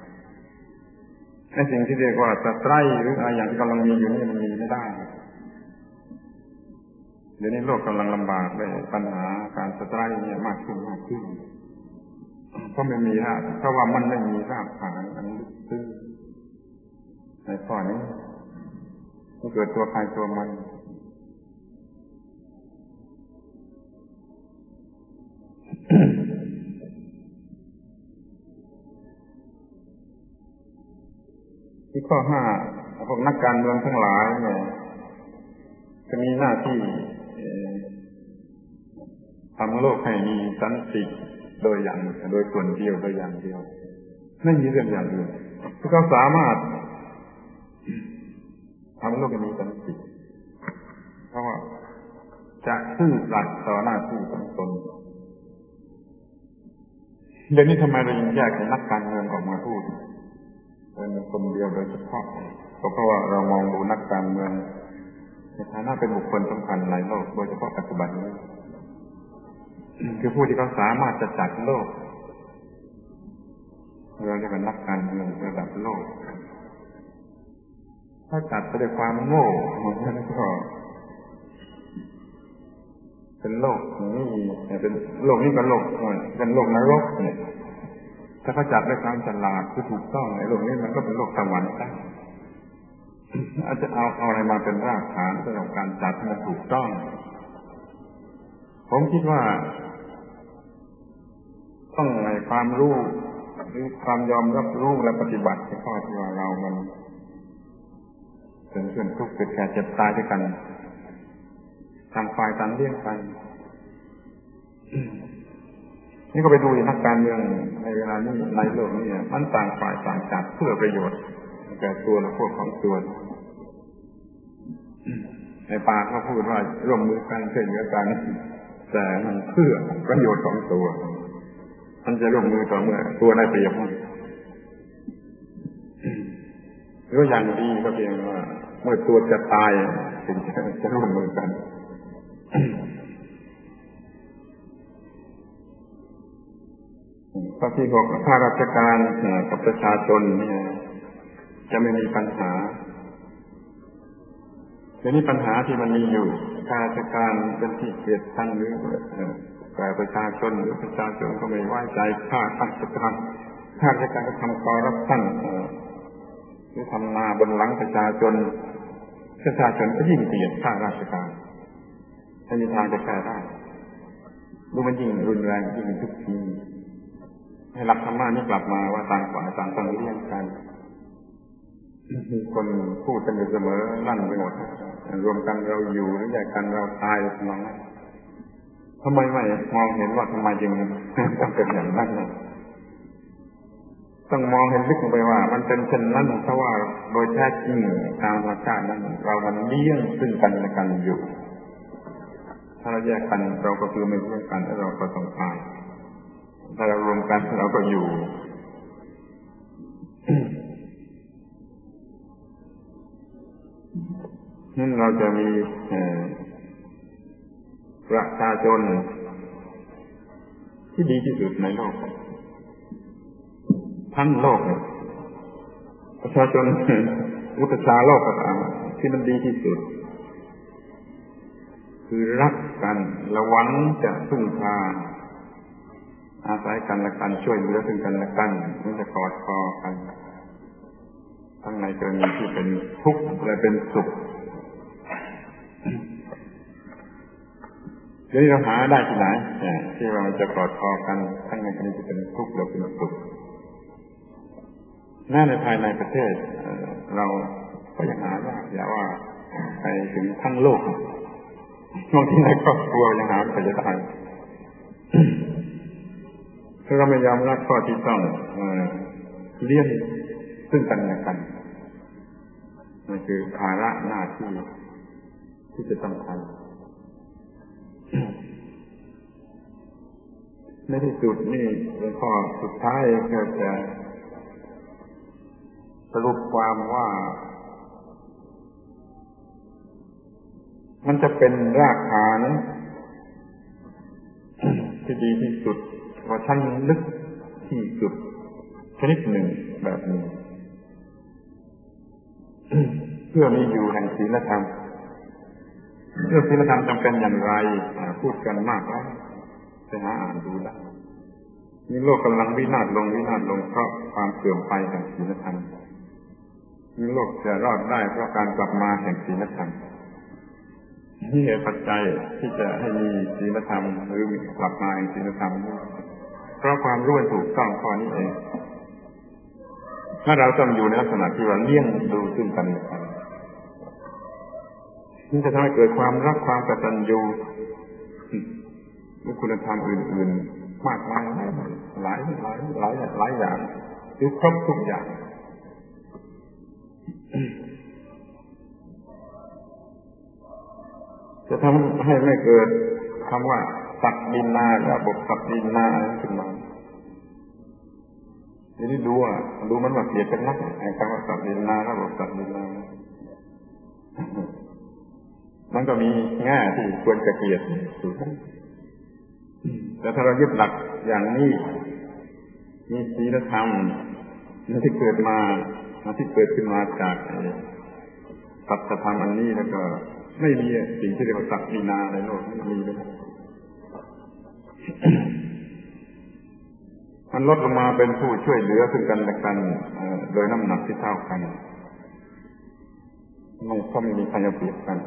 A: ในสิ่งที่เรียกว่าสไตรหรืออะไรอย่างที่กำลังมีอยู่นี่มันมีไม่ได้เดี๋ยวนี้โลกกำลังลำบากเลยปัญหาการสไตรเนี่ยมากขึ้นเพราะไม่มีรากเพราะว่ามันไม่มีรากฐานอันลึกซึ้งในข้อนี้มันเกิดตัวใครตัวมันที่ข้อห้าพวกนักการเมืองทั้งหลายเนี่ยจะมีหน้าที่ทำโลกให้มีสันติโดยส่วนเดียวโดยอย่างเดียวไม่มีเรื่องอย่างอื่นที่เขาสามารถทำโลกให้มีสันติเพราะว่าจะซื่อสัตย์ต่อหน้าที่ของตนเดี๋ยวนี้ทำไมเรายังแยกนักการเมืองออกมาพูดเป็นคนเดียวโดยเฉพาะเพราะว่าเรามองดูนักการเมืองในฐานะเป็นบุคคลสำคัญในโลกโดยเฉพาะปัจจุบันนี้คือผู้ที่เขาสามารถจะจัดโลกเราเรียกว่านักการเมืองระดับโลกถ้าจัดไปด้วยความโง่มันก็เป็นโลกนี้เป็นโลกนี้ก็โลกเป็นโลกนรกเนี่ยถ้าเขาจัดด้วยความฉลาดคือถูกต้องในโลกนี้มันก็เป็นโลกสวรรค์ได้อาจจะเอาอะไรมาเป็นรากฐานสำหรับการจัดให้มันถูกต้องผมคิดว่าต้องในความรู้หรือความยอมรับรู้และปฏิบัติในข้อที่ว่าเรามันเป็นเพื่อนทุกข์เกิดแก่เจ็บตายด้วยกันต่างฝ่ายต่างเลี้ยงกันนี่ก็ไปดูนักการเมืองในเวลานี้ในโลกนี้มันต่างฝ่ายต่างจัดเพื่อประโยชน์แก่ตัวและพวกของตัวในปากเขาพูดว่าร่วมมือกันช่วยเหลือกันแต่มันเพื่อประโยชน์ของตัวมันจะร่วมมือต่อเมื่อตัวได้ประโยชน์หรืออย่างดีก็เพียงว่าเมื่อตัวจะตายถึงจะร่วมมือกันข้อที่ 6ข้าราชการกับประชาชนเนี่ยจะไม่มีปัญหาทีนี้ปัญหาที่มันมีอยู่ข้าราชการเป็นที่เกลียดชังหรือแต่ประชาชนหรือประชาชนก็ไม่ไว้ใจข้าราชการก็ทำคอร์รัปชันหรือทำนาบนหลังประชาชนก็ยิ่งเกลียดข้าราชการไม่มีทางจะแก้ได้ดูมันยิ่งรุนแรงยิ่งทุกทีให้หลักธรรมะนี้กลับมาว่าต่างฝ่ายต่างต้องเลี้ยงกันมีคนพูดกันอยู่เสมอลั่นไปหมดรวมกันเราอยู่หรือแยกกันเราตายทำไมทำไมไม่มองเห็นว่าทำไมจึงต้องเป็นอย่างนั้นต้องมองเห็นลึกลงไปว่ามันเป็นเช่นนั้นเพราะว่าโดยแท้จริงตามธรรมชาตินั้นเรามันเลี้ยงซึ่งกันและกันอยู่ถ้าเราแยกกันเราก็คือไม่เลี้ยงกันแล้วเราก็ต้องตายถ้าเรารวมกันเราก็อยู่นั่นเราจะมีประชาชนที่ดีที่สุดในโลกทั้งโลกเลยประชาชนอุตสาหโลกก็ตามที่มันดีที่สุดคือรักกันระวังจะพึ่งพาอาศัยกันและกันช่วยเหลือซึ่งกันและกันมันจะกอดคอกันทั้งในกรณีที่เป็นทุกข์และเป็นสุขเดี๋ยวนี้เราหาได้ที่ไหนที่ว่ามันจะกอดคอกันทั้งในกรณีที่เป็นทุกข์และเป็นสุขแม้ในภายในประเทศเราก็ยังหาได้อย่าว่าไปถึงทั้งโลกบางทีในครอบครัวยังหาไม่ได้ถ้าเราไม่ยอมรับข้อที่ต้องเลี้ยงซึ่งกันและกันมันคือภาระหน้าที่ที่จะต้องทำในที่สุดนี่เป็นข้อสุดท้ายก็จะสรุปความว่ามันจะเป็นรากฐานที่ดีที่สุดว่าชั้นลึกที่สุดชนิดหนึ่งแบบนี้เพื่อมีอยู่แห่งศีลธรรมเรื่องศีลธรรมจำเป็นอย่างไรพูดกันมากแล้วไปหาอ่านดูได้มีโลกกำลังวินาศลงเพราะความเสื่อมไปแห่งศีลธรรมมีโลกจะรอดได้เพราะการกลับมาแห่งศีลธรรมนี่เหตุปัจจัยที่จะให้มีศีลธรรมหรือกลับมาแห่งศีลธรรมเพราะความรู้ถูกต้องข้อนี้เองถ้าเราต้องอยู่ในลักษณะที่ว่าเลี้ยงดูซึ่งกันและกันนี่จะทำให้เกิดความรักความกตัญญูและคุณธรรมอื่นๆมากมายหลายอย่างหรือครบทุกอย่างจะทำให้ไม่เกิดคำว่าศักดินาระบบศักดินาขึ้นมาทีนี้ดูมันว่าเกลียดกันนักไอ้คำว่าศักดินาระบบศักดินามันก็มีแง่ที่ควรจะเกลียดถูกไหมแต่ถ้าเรายึดหลักอย่างนี้มีศีลธรรมที่เกิดขึ้นมาจากสัจธรรมอันนี้แล้วก็ไม่มีสิ่งที่เรียกว่าศักดินาในโลกไม่มีเลยมันลดลงมาเป็นผู้ช่วยเหลือซึ่งกันและกันโดยน้ำหนักที่เท่ากันไม่มีใครเอาเปรียบกัน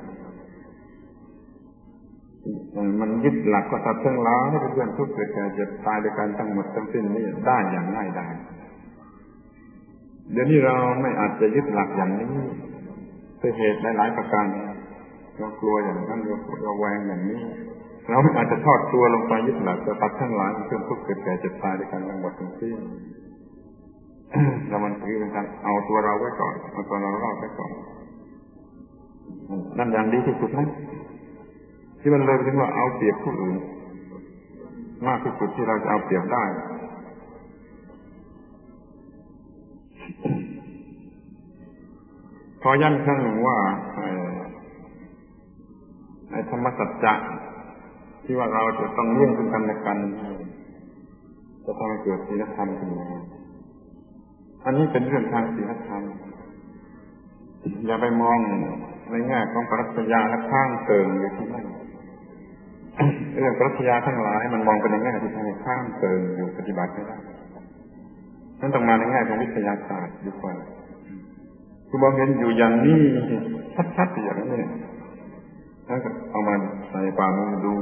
A: มันยึดหลักว่าสัตว์ทั้งหลายเป็นเรื่องทุกข์เกิดแก่เจ็บตายด้วยกันทั้งหมดทั้งสิ้นนี่ได้อย่างง่ายดายเดี๋ยวนี้เราไม่อาจจะยึดหลักอย่างนี้ด้วยเหตุหลายประการเรากลัวอย่างนั้นเราแวงอย่างนี้เราอาจจะทอดตัวลงไปยึดหลักว่าสัตว์ทั้งหลายเป็นเรื่องทุกข์เกิดแก่เจ็บตายด้วยกันทั้งหมดทั้งสิ้นแล้วมันคือการเอาตัวเราไว้ก่อนเอาตัวเรารอดไว้ก่อนนั่นอย่างดีที่สุดนะที่มันเลยถึงว่าเอาเปรียบผู้อื่นมากที่สุดที่เราจะเอาเปรียบได้ขอย้ำครั้งหนึ่งว่าในธรรมสัจจะที่ว่าเราจะต้องเลี้ยงซึ่งกันและกันจะทำให้เกิดศีลธรรมขึ้นมาอันนี้เป็นเรื่องทางศีลธรรมอย่าไปมองในแง่ของปรัชญาและข้างเติมอยู่ที่นั่นเรื่องปรัชญาทั้งหลายมันมองไปในแง่ที่ทางข้างเติมอยู่ปฏิบัติไม่ได้นั่นต้องมาในแง่ของวิทยาศาสตร์ดีกว่าคือมองเห็นอยู่อย่างนี้ชัดๆอย่างนี้แล้วก็เอามาใส่ความมือดู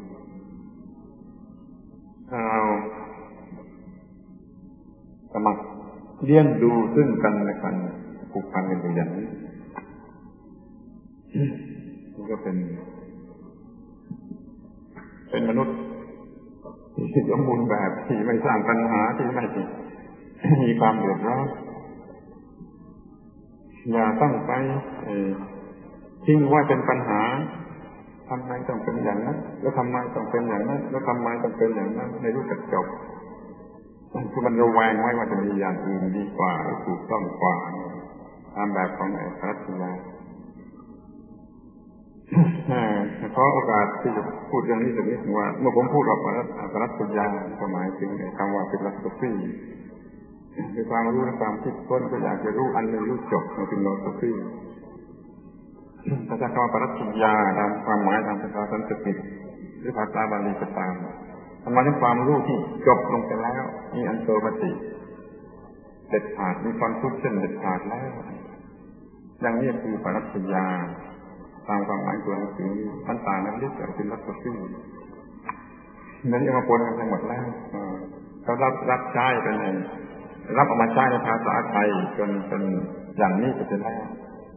A: ถ้าเราสมัครเลี้ยงดูซึ่งกันและกันผูกพันกันอยู่อย่างนี้นี่ก็เป็นมนุษย์ที่สมบูรณ์แบบที่ไม่สร้างปัญหาที่ไม่มีความเดือดร้อนอย่าต้องไปทิ้งไว้เป็นปัญหาทำไมต้องเป็นอย่างนั้นแล้วทำไมต้องเป็นอย่างนั้นแล้วทำไมต้องเป็นอย่างนั้นไม่รู้จักจบคือมันระแวงไว้ว่าจะมีอย่างอื่นดีกว่าหรือถูกต้องกว่าตามแบบของปรัชญาเพราะโอกาสที่จะพูดเรื่องนี้สักนิดว่าเมื่อผมพูดกับปรัชญาหมายถึงคำว่าฟิโลโซฟีคือความรู้และความคิดค้นก็อยากจะรู้อันนึงรู้จบในฟิโลโซฟีถ้าจะคำว่าปรัชญาตามความหมายทางภาษาสันสกฤตหรือภาษาบาลีก็ตามหมายถึงความรู้ที่จบลงไปแล้วมีอันโตปฏิเด็ดขาดมีคอนคลูชั่นเด็ดขาดแล้วอย่างนี้คือปรัชญาตามความหมายตัวหนังสือมันต่างกันนิดจากฟิโลโซฟีนั่นเองมาปนกันทั้งหมดแล้วเขารับใช้เป็นรับเอามาใช้ในภาษาไทยจนเป็นอย่างนี้ก็เป็นแล้ว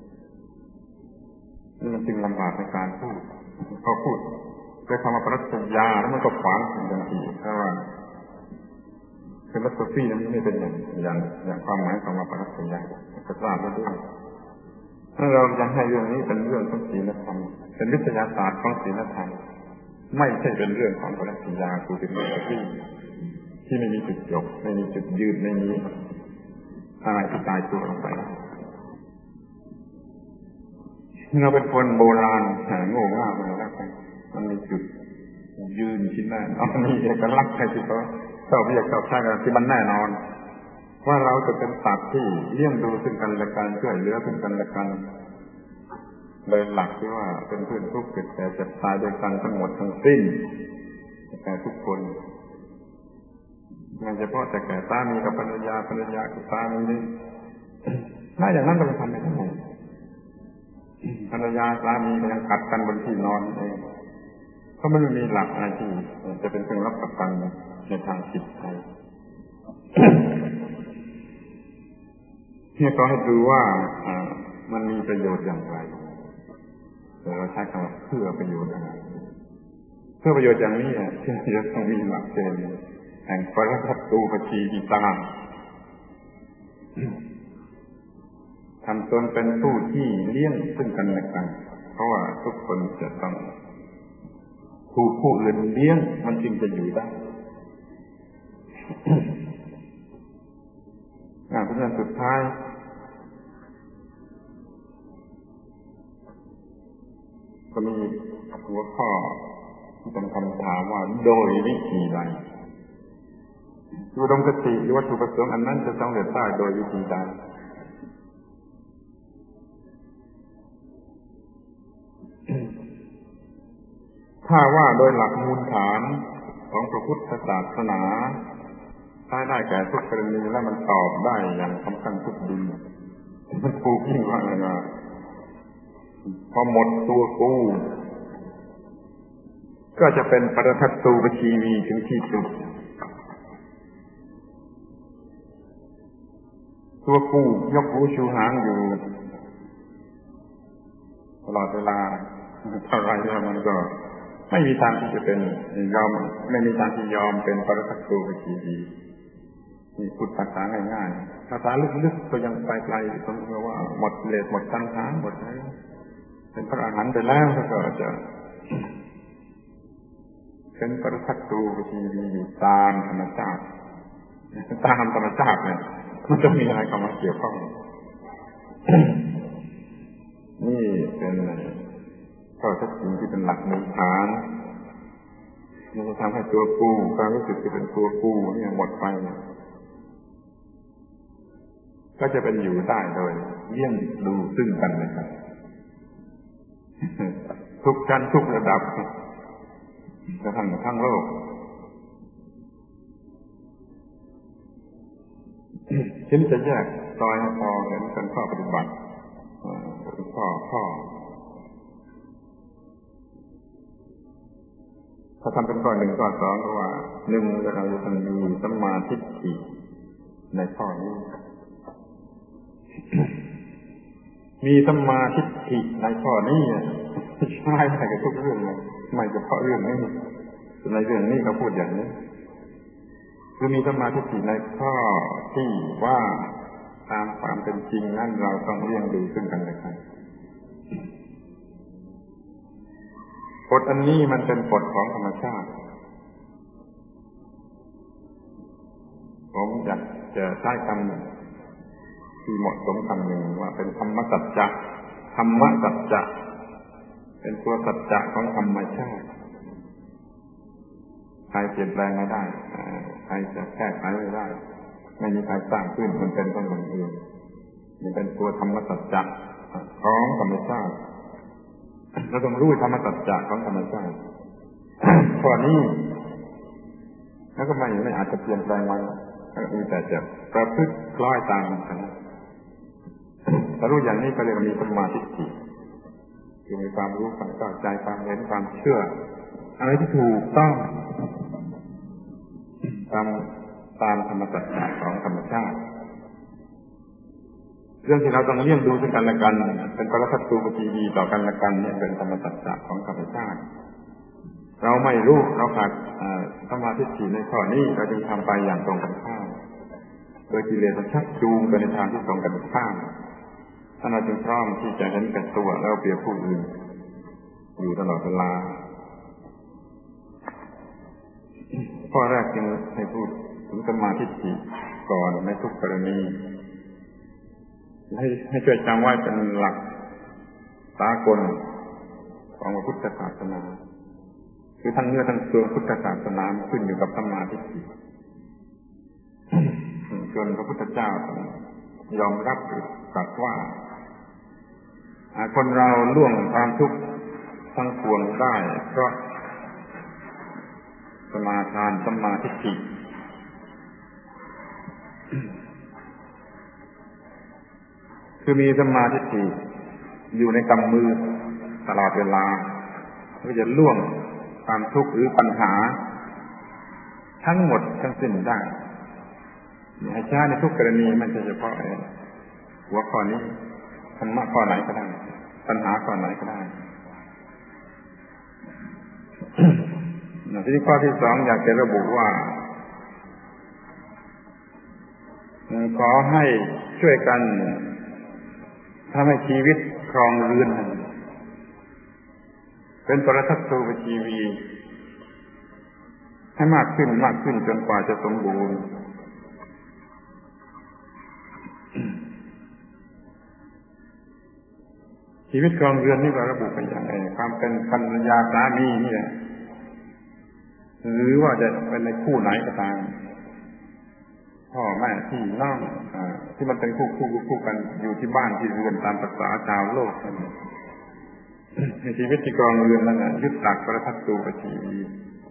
A: นี่มันจึงลำบากในการพูดเขาพูดด้วยคำว่าปรัชญาแล้วมันก็ขวางสิ่งทันทีเพราะว่าฟิโลโซฟีนั้นไม่เป็นอย่างความหมายของปรัชญาจะทราบแล้วด้วยถ้าเรายังให้เรื่องนี้เป็นเรื่องของศีลธรรมเป็นวิทยาศาสตร์ของศีลธรรมไม่ใช่เป็นเรื่องของปรัชญาคือฟิโลโซฟีที่ไม่มีจุดจบไม่มีจุดยืนไม่มีอะไรที่ตายตัวลงไปเราเป็นคนโบราณโง่มากเลยแล้วกันมันมีจุดยืนที่แน่นอนมีเอกลักษณ์ใครที่เขาชอบเรียกชอบใช้กันที่มันแน่นอนว่าเราจะเป็นสัตว์ที่เลี้ยงดูซึ่งกันและกันช่วยเหลือซึ่งกันและกันโดยหลักที่ว่าเป็นเพื่อนทุกข์เกิดแก่เจ็บตายด้วยกันทั้งหมดทั้งสิ้นแต่ทุกคนไม่เฉพาะแต่แก่สามีกับภรรยากับสามีนี่ถ้าอย่างนั้นเราจะทำไม่ได้ภรรยาสามีก็ยังขัดกันบนที่นอนเองเพราะมันไม่มีหลักอะไรที่จะเป็นเครื่องรับประกันในทางจิตใจเนี่ยก็ให้ดูว่ามันมีประโยชน์อย่างไรเราใช้คำว่าเพื่อประโยชน์อะไรเพื่อประโยชน์อย่างนี้จะต้องมีหลักเกณฑ์แห่งปรัชตูปชีวิตาทำตนเป็นผู้ที่เลี้ยงซึ่งกันและกันเพราะว่าทุกคนจะต้องถูกผู้อื่นเลี้ยงมันจึงจะอยู่ได้เพราะฉะนั้นสุดท้ายก็มีหัวข้อที่เป็นคำถามว่าโดยวิธีใดอุดมคติหรือวัตถุประสงค์อันนั้นจะสำเร็จได้โดยวิธีใดถ้าว่าโดยหลักมูลฐานของพระพุทธศาสนาถ้าได้แก่ทุกกรณีแล้วมันตอบได้อย่างสำคัญทุกดีมันถูกยิ่งว่าเลยนะพอหมดตัวกูก็จะเป็นปรทัตตูปชีวีถึงที่สุดตัวกูยกหูชูหางอยู่ตลอดเวลาเท่าไรแล้วมันก็ไม่มีทางที่จะเป็นยอมไม่มีทางที่ยอมเป็นปรทัตตูปชีวีนี่พูดภาษาง่ายๆภาษาลึกๆก็ยังไปไกลตรงที่ว่าหมดเลสหมดตัณหาหมดอะไรเป็นพระอรหันต์ไปแล้วก็จะเป็นปรทัตตูปชีวีตามธรรมชาติเนี่ยมันจะมีอะไรเข้ามาเกี่ยวข้องนี่เป็นข้อเท็จจริงที่เป็นหลักมูลฐานมันจะทำให้ตัวกูความรู้สึกที่เป็นตัวกูเนี่ยหมดไปก็จะเป็นอยู่ได้โดยเลี้ยงดูซึ่งกันและกันทุกชั้นทุกระดับกระทั่งทั้งโลกทีนี้จะแยกซอยให้พอเห็นเป็นข้อปฏิบัติข้อถ้าทำเป็นข้อ 1 ข้อ 2ก็ว่า 1เราจะต้องมีสัมมาทิฏฐิในข้อนี้มีสัมมาทิฏฐิในข้อนี้ใช่ไหมกับทุกเรื่องเลยไม่เฉพาะเรื่องนี้ในเรื่องนี้เขาพูดอย่างนี้คือมีสัมมาทิฏฐิในข้อที่ว่าตามความเป็นจริงนั้นเราต้องเลี้ยงดูซึ่งกันและกันกฎอันนี้มันเป็นกฎของธรรมชาติผมอยากจะใช้คำที่เหมาะสมคำหนึ่งว่าเป็นธรรมสัจจะธรรมสัจจะเป็นตัวสัจจะของธรรมชาติใครเปลี่ยนแปลงไม่ได้ใครจะแก้ไขไม่ได้ไม่มีใครสร้างขึ้นมันเป็นของมันเองนี่เป็นตัวธรรมสัจจะของธรรมชาติเราต้องรู้ธรรมสัจจะของธรรมชาติข้อนี้แล้วก็ไม่อาจจะเปลี่ยนแปลงมันมีแต่จะประพฤติคล้อยตามมันนะถ้ารู้อย่างนี้ก็เรียกว่ามีสัมมาทิฏฐิคือมีความรู้ความเข้าใจความเห็นความเชื่ออะไรที่ถูกต้องตามธรรมสัจจะของธรรมชาติเรื่องที่เราต้องเลี้ยงดูซึ่งกันและกันเป็นปรสัตตูปฏิวีต่อกันและกันเนี่ยเป็นธรรมสัจจะของธรรมชาติเราไม่รู้เราขาดสัมมาทิฏฐิในข้อนี้เราจึงทำไปอย่างตรงกันข้ามโดยกิเลสมันชักจูงไปในทางที่ตรงกันข้ามถ้าเราจึงพร้อมที่จะเห็นแก่ตัวแล้วเปรียบผู้อื่นอยู่ตลอดเวลาข้อแรกจึงให้พูดถึงสัมมาทิฏฐิก่อนในทุกกรณีให้ช่วยจำไว้เป็นหลักสากลของพุทธศาสนาคือทั้งเนื้อทั้งตัวพุทธศาสนาขึ้นอยู่กับสัมมาทิฏฐิจนพระพุทธเจ้ายอมรับตรัสว่าคนเราล่วงความทุกข์ทั้งปวงได้เพราะสมาทานสัมมาทิฏฐิคือมีสัมมาทิฏฐิอยู่ในกำมือตลอดเวลาก็จะล่วงความทุกข์หรือปัญหาทั้งหมดทั้งสิ้นได้ให้ใช้ในทุกกรณีมันจะเฉพาะหัวข้อนี้ธรรมะข้อไหนก็ได้ปัญหาข้อไหนก็ได้ทีนี้ข้อที่สองอยากจะระบุว่าขอให้ช่วยกันทำให้ชีวิตครองเรือนเป็นปรสัตตูปชีวีให้มากขึ้นจนกว่าจะสมบูรณ์ชีวิตครองเรือนนี่เราระบุเป็นอย่างไรความเป็นภรรยาสามีนี่แหละหรือว่าจะเป็นในคู่ไหนก็ตามพ่อแม่พี่น้องที่มันเป็นคู่กันอยู่ที่บ้านที่เรือนตามภาษาชาวโลกในชีวิตที่ครองเรือนนั้นยึดหลักปรสัตตูปชีวี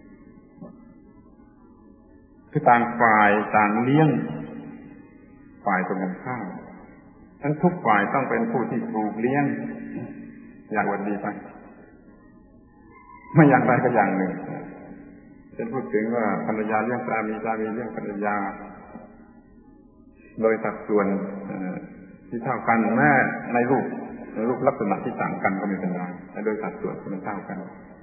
A: คือต่างฝ่ายต่างเลี้ยงฝ่ายตรงกันข้ามทั้งทุกฝ่ายต้องเป็นผู้ที่ถูกเลี้ยงอย่างวันดีไปไม่อย่างใดก็อย่างหนึ่งจะพูดถึงว่าภรรยาเลี้ยงสามีเลี้ยงภรรยาโดยสัดส่วนที่เท่ากันแม้ในรูปลักษณะที่ต่างกันก็ไม่เป็นไรแต่โดยสัดส่วนมันเท่ากัน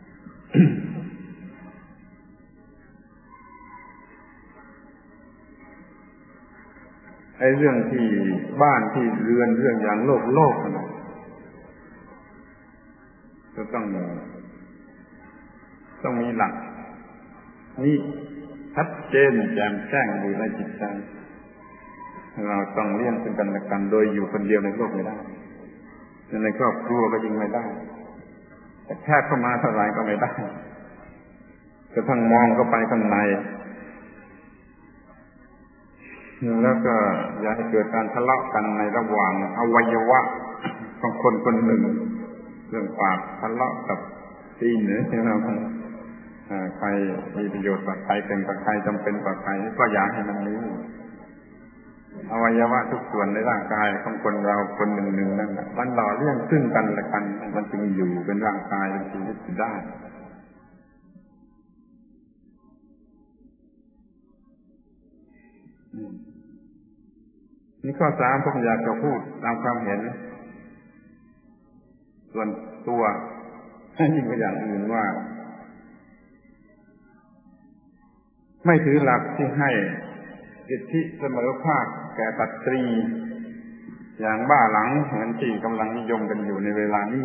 A: ไอ้เรื่องที่บ้านที่เรือนเรื่องอย่างโลกนะก็ต้องมีหลักนี่ชัดเจนแจ่มแจ้งอยู่ในจิตใจเราต้องเลี้ยงซึ่งกันและกันโดยอยู่คนเดียวในโลกไม่ได้ในครอบครัวก็ยิ่งไม่ได้แต่แค่เข้ามาเท่าไหร่ก็ไม่ได้จะต้องมองเข้าไปข้างในแล้วก็อย่าให้เกิดการทะเลาะกันในระหว่างอวัยวะของคนคนหนึ่งเรื่องปากทะเลาะกับตีนเนี่ยเราใครมีประโยชน์กับใครเป็นกับใครจำเป็นกับใครก็อย่าให้มันมีอวัยวะทุกส่วนในร่างกายของคนเราคนหนึ่งนั่นแหละมันหล่อเลี้ยงซึ่งกันและกันมันจึงอยู่เป็นร่างกายเป็นชีวิตได้นี่ข้อสามผมอยากจะพูดตามความเห็นส่วนตัวยิ่งกว่าอย่างอื่นว่าไม่ถือหลักที่ให้สิทธิเสมอภาคแก่สตรีอย่างบ้าหลังเหมือนที่กำลังนิยมกันอยู่ในเวลานี้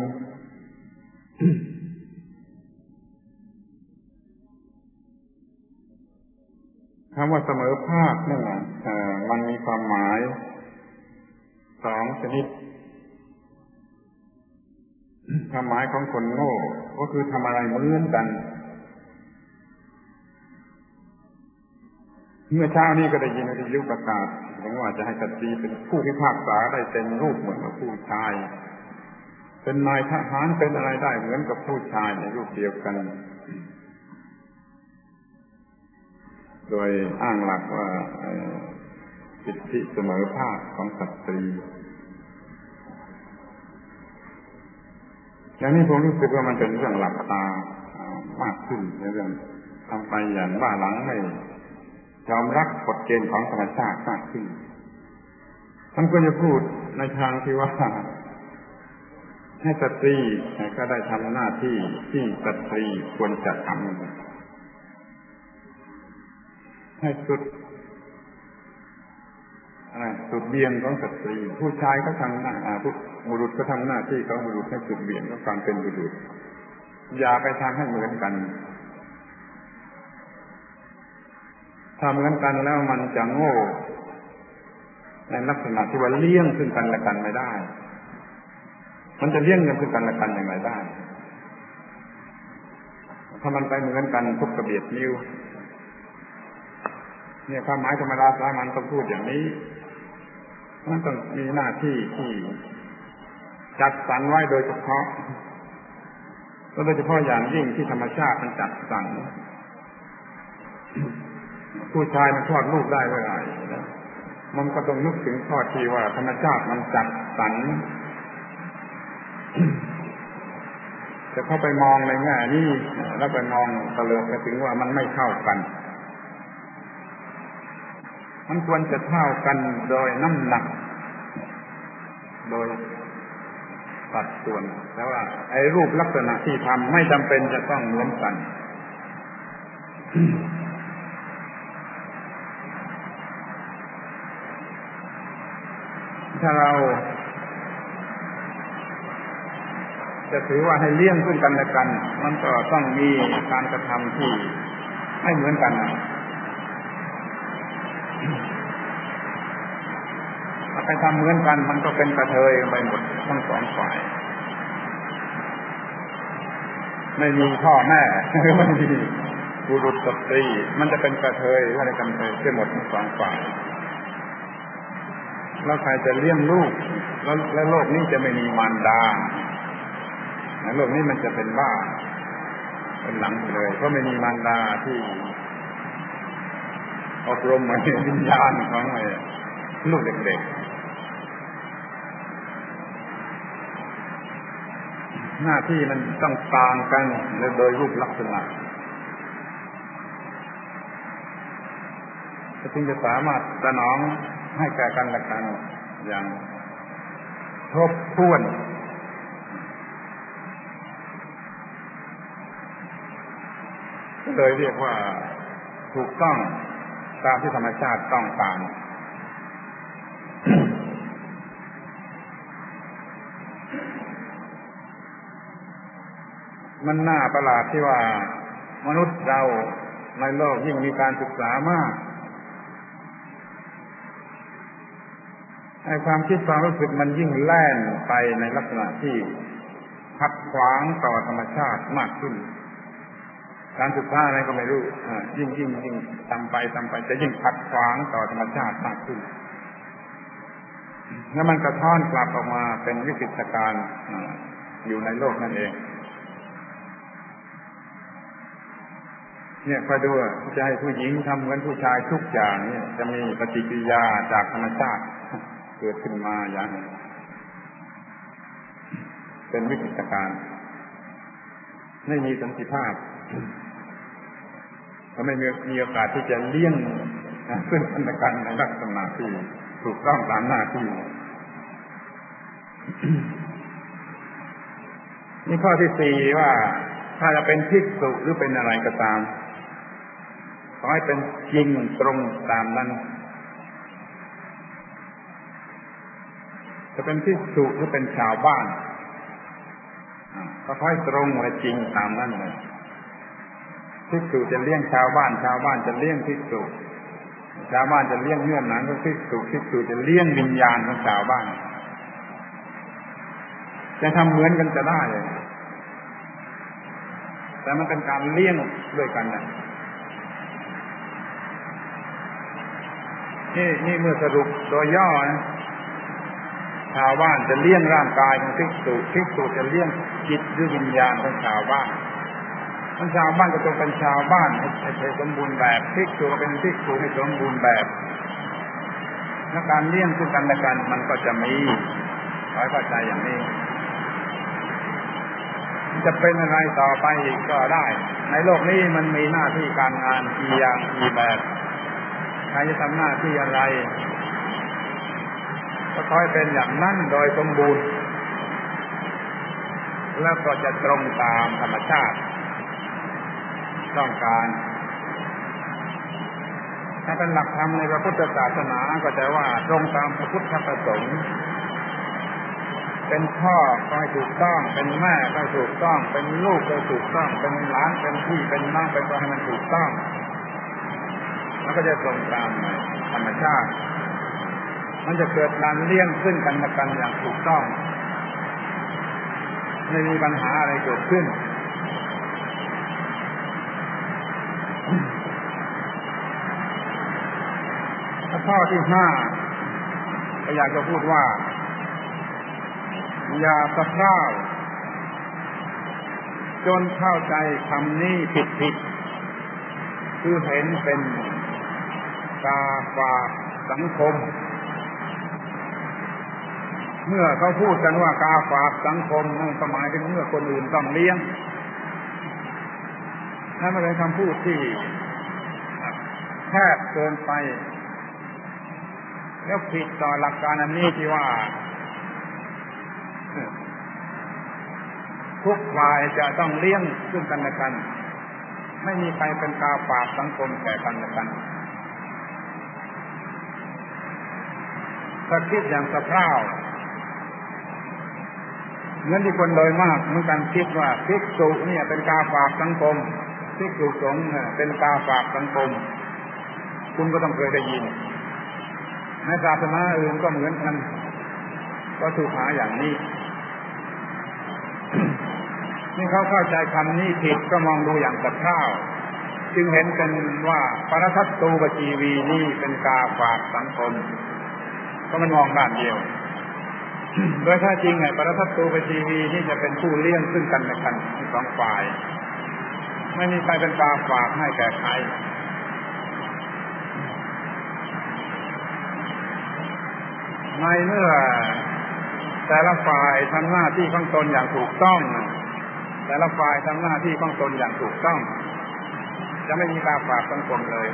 A: คำว่าเสมอภาคนั่นมันมีความหมายสองชนิดความหมายของคนโง่ก็คือทำอะไรเหมือนกันเมื่อเช้านี้ก็ได้ยินวิทยุประกาศว่าจะให้สตรีเป็นผู้พิพากษาได้เต็มรูปเหมือนกับผู้ชายเป็นนายทหารเป็นอะไรได้เหมือนกับผู้ชายในรูปเดียวกันโดยอ้างหลักว่าสิทธิเสมอภาคของสตรีอย่างนี้ผมรู้สึกว่ามันเป็นเรื่องหลับตามากขึ้นในเรื่องทำไปอย่างบ้าหลังไม่ยอมรับกฎเกณฑ์ของธรรมชาติมากขึ้นท่านควรจะพูดในทางที่ว่าให้สตรีก็ได้ทำหน้าที่ที่สตรีควรจะทำให้สุดเบี่ยงของสตรีผู้ชายก็ทำหน้าบุรุษก็ทำหน้าที่ของบุรุษให้สุดเบี่ยงของการเป็นบุรุษอย่าไปทำให้เหมือนกันทำเหมือนกันแล้วมันจะโง่ในลักษณะที่ว่าเลี้ยงซึ่งกันและกันไม่ได้มันจะเลี้ยงกันซึ่งกันและกันอย่างไรได้ถ้ามันไปเหมือนกันทุกกระเบียดนิ้วเนี่ยความหมายธรรมดาสามัญต้องพูดอย่างนี้มันต้องมีหน้าที่ที่จัดสรรไว้โดยเฉพาะโดยเฉพาะอย่างยิ่งที่ธรรมชาติมันจัดสรรผู้ชายมันคลอดลูกได้เมื่อไหร่มันก็ต้องนึกถึงข้อที่ว่าธรรมชาติมันจัดสรรจะเข้าไปมองในแง่นี้แล้วไปมองเตลิดไปถึงว่ามันไม่เท่ากันมันควรจะเท่ากันโดยน้ำหนักโดยสัดส่วนแต่ว่าไอ้รูปลักษณะที่ทำไม่จำเป็นจะต้องเหมือนกันถ้าเราจะถือว่าให้เลี้ยงซึ่งกันและกันมันก็ต้องมีการกระทำที่ไม่เหมือนกันถ้าไปทำเหมือนกันมันก็เป็นกระเทยไปหมดทั้งสองฝ่ายไม่มีพ่อแม่ไม่มีบุรุษสตรีมันจะเป็นกระเทยอะไรกันไปเสียหมดทั้งสองฝ่ายแล้วใครจะเลี้ยงลูกแล้วโลกนี้จะไม่มีมารดาโลกนี้มันจะเป็นบ้าเป็นหลังเลยเพราะไม่มีมารดาที่อบรมมาในวิญญาณของลูกเด็กๆหน้าที่มันต้องต่างกันโดยรูปลักษณะจึงจะสามารถสนองให้แก่กันและกันอย่างครบถ้วนเลยเรียกว่าถูกต้องตามที่ธรรมชาติต้องการมันน่าประหลาดที่ว่ามนุษย์เราในโลกยิ่งมีการศึกษามากไอ้ความคิดความรู้สึกมันยิ่งแล่นไปในลักษณะที่ขัดขวางต่อธรรมชาติมากขึ้นการศึกษาอะไรก็ไม่รู้ยิ่งทำไปจะยิ่งขัดขวางต่อธรรมชาติมากขึ้นแล้วมันกระท้อนกลับออกมาเป็นวิกฤตการณ์อยู่ในโลกนั่นเองเนี่ยคอยดูจะให้ผู้หญิงทำเหมือนผู้ชายทุกอย่างเนี่ยจะมีปฏิกิริยาจากธรรมชาติเกิดขึ้นมาอย่างเป็นวิกฤตการณ์ไม่มีสันติภาพก็ไม่มีโอกาสที่จะเลี้ยงซึ่งกันและกันในลักษณะที่ถูกต้องตามหน้าที่นี่ข้อที่สี่ว่าถ้าจะเป็นภิกษุหรือเป็นอะไรก็ตามขอให้เป็นจริงตรงตามนั้นจะเป็นภิกษุหรือเป็นชาวบ้านก็ให้ตรงและจริงตามนั้นเลยภิกษุจะเลี้ยงชาวบ้านชาวบ้านจะเลี้ยงภิกษุชาวบ้านจะเลี้ยงเงื่อนหนังของภิกษุภิกษุจะเลี้ยงวิญญาณของชาวบ้านจะทำเหมือนกันจะได้เลยแต่มันเป็นการเลี้ยงด้วยกันนะนี่เมื่อสรุปโดยย่อนะชาวบ้านจะเลี้ยงร่างกายของภิกษุภิกษุจะเลี้ยงจิตหรือวิญญาณของชาวบ้านชาวบ้านก็ต้องเป็นชาวบ้านให้สมบูรณ์แบบภิกษุก็เป็นภิกษุให้สมบูรณ์แบบและการเลี้ยงซึ่งกันและกันมันก็จะมีขอให้เข้าใจอย่างนี้จะเป็นอะไรต่อไปอีกก็ได้ในโลกนี้มันมีหน้าที่การงานกี่อย่างกี่แบบใครจะทำหน้าที่อะไรก็ค่อยเป็นอย่างนั้นโดยสมบูรณ์แล้วก็จะตรงตามธรรมชาติต้องการถ้าเป็นหลักธรรมในพระพุทธศาสนาก็จะว่าตรงตามพระพุทธประสงค์เป็นพ่อก็ให้ถูกต้องเป็นแม่ก็ถูกต้องเป็นลูกก็ถูกต้องเป็นหลานเป็นพี่เป็นน้องเป็นก็ให้มันถูกต้องมันก็จะตรงตามธรรมชาติมันจะเกิดการเลี้ยงซึ่งกันและกันอย่างถูกต้องไม่มีปัญหาอะไรเกิดขึ้นข้อที่ห้าก็อยากจะพูดว่าอย่าสะเพร่าจนเข้าใจคำนี้ผิดคือเห็นเป็นกาฝากสังคมเมื่อเขาพูดกันว่ากาฝากสังคมนั่นหมายถึงเมื่อคนอื่นต้องเลี้ยงนั่นเป็นคำพูดที่แคบเกินไปแล้วผิดต่อหลักการอันนี้ที่ว่าทุกฝ่ายจะต้องเลี้ยงซึ่งกันและกันไม่มีใครเป็นกาฝากสังคมแก่กันและกันถ้าคิดอย่างสะเพร่าเหมือนที่คนโดยมากเหมือนกันคิดว่าภิกษุเนี่ยเป็นกาฝากสังคมภิกษุสงฆ์เป็นกาฝากสังคมคุณก็ต้องเคยได้ยินในศาสนาอื่นก็เหมือนกันก็ถูกหาอย่างนี้นี่เขาเข้าใจคำนี้ผิดก็มองดูอย่างสะเพร่าจึงเห็นกันว่าปรทัตตูปจีวีนี่เป็นกาฝากสังคมก็มันมองด้านเดียวโดยแท้จริงปรทัตตูปจีวีนี่จะเป็นผู้เลี้ยงซึ่งกันและกันทั้งสองฝ่ายไม่มีใครเป็นกาฝากให้แก่ใครในเมื่อแต่ละฝ่ายทำหน้าที่ของตนอย่างถูกต้องแต่ละฝ่ายทำหน้าที่ของตนอย่างถูกต้องจะไม่มีกาฝากสังคมเลย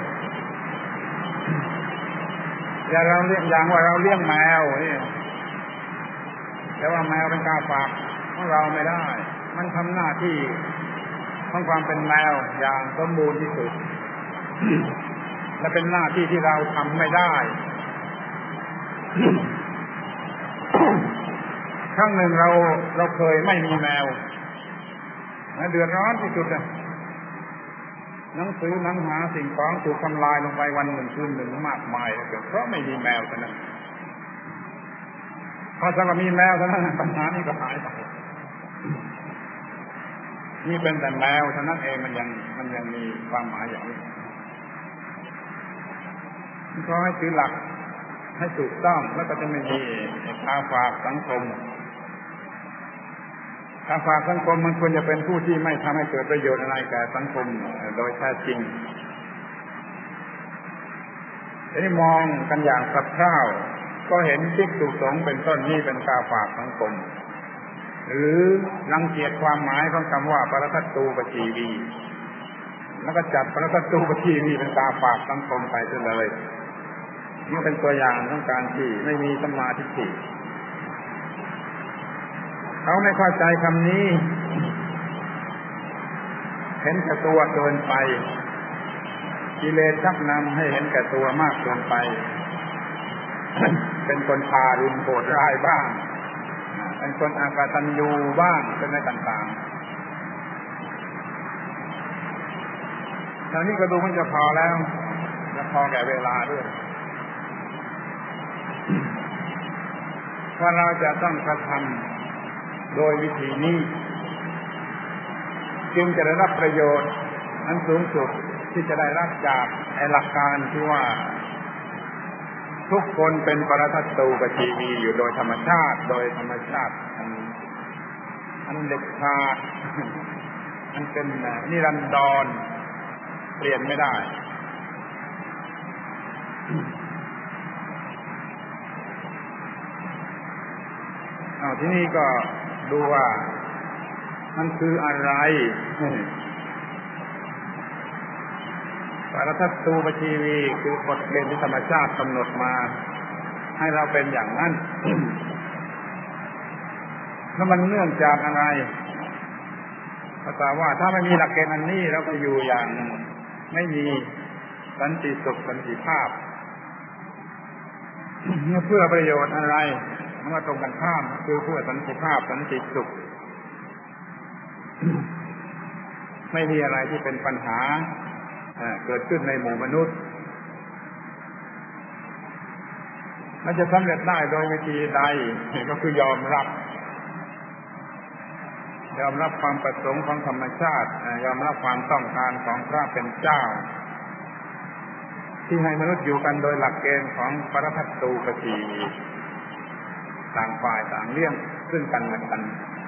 A: อย่างว่าเราเลี้ยงแมวนี่แต่ว่าแมวเป็นกาฝากของเราไม่ได้มันทำหน้าที่ของความเป็นแมวอย่างสมบูรณ์ที่สุดและเป็นหน้าที่ที่เราทำไม่ได้ครั้งหนึ่งเราเคยไม่มีแมวเดือดร้อนที่สุดหนังสือหนังหาสิ่งของถูกทำลายลงไปวันหนึ่งคืนหนึ่งมากมายเพราะไม่มีแมวเท่านั้นพอจะมีแมวเท่านั้นปัญหานี้ก็หายไปนี่เป็นแต่แมวเท่านั้นเองมันยังมีความหมายอย่างนี้ขอให้ถือหลักให้ถูกต้องแล้วก็จะไม่มีกาฝากสังคมกาฝากสังคมมันควรจะเป็นผู้ที่ไม่ทำให้เกิดประโยชน์อะไรแก่สังคมโดยแท้จริงทีนี้มองกันอย่างสะเพร่าก็เห็นภิกษุสงฆ์เป็นต้นนี่เป็นกาฝากสังคมหรือรังเกียจความหมายของคำว่าปรทัตตูปจีวีแล้วก็จับปรทัตตูปจีวีเป็นกาฝากสังคมไปเลยนี่เป็นตัวอย่างของการที่ไม่มีสัมมาทิฏฐิเขาไม่เข้าใจคำนี้เห็นแก่ตัวเกินไปกิเลสชักนำให้เห็นแก่ตัวมากเกินไปเป็นคนทารุณโหดร้ายบ้างเป็นคนอกตัญญูบ้างเป็นอะไรต่างๆตอนนี้ก็ดูมันจะพอแล้วจะพอแก่เวลาด้วยว่าเราจะต้องกระทำโดยวิธีนี้จึงจะได้รับประโยชน์อันสูงสุดที่จะได้รับจากหลักการที่ว่าทุกคนเป็นปรทัตตูปชีวีอยู่โดยธรรมชาติอันเด็ดขาดมันเป็นนิรันดรเปลี่ยนไม่ได้ที่นี่ก็ดูว่ามันคืออะไรปรทัตตูปชีวีคือกฎเกณฑ์ที่ธรรมชาติกำหนดมาให้เราเป็นอย่างนั้น แล้วมันเนื่องจากอะไรภาษาว่าถ้าไม่มีหลักเกณฑ์อันนี้เราก็อยู่อย่างไม่มีสันติสุขสันติภาพ เพื่อประโยชน์อะไรมันก็ตรงกันข้ามคือเพื่อสันติภาพสันติสุข ไม่มีอะไรที่เป็นปัญหาเกิดขึ้นในหมู่มนุษย์มันจะสำเร็จได้โดยวิธีใดก็คือยอมรับความประสงค์ของธรรมชาติยอมรับความต้องการของพระเป็นเจ้าที่ให้มนุษย์อยู่กันโดยหลักเกณฑ์ของปรทัตตูปชีวีต่างฝ่ายต่างเลี้ยงซึ่งกันและกัน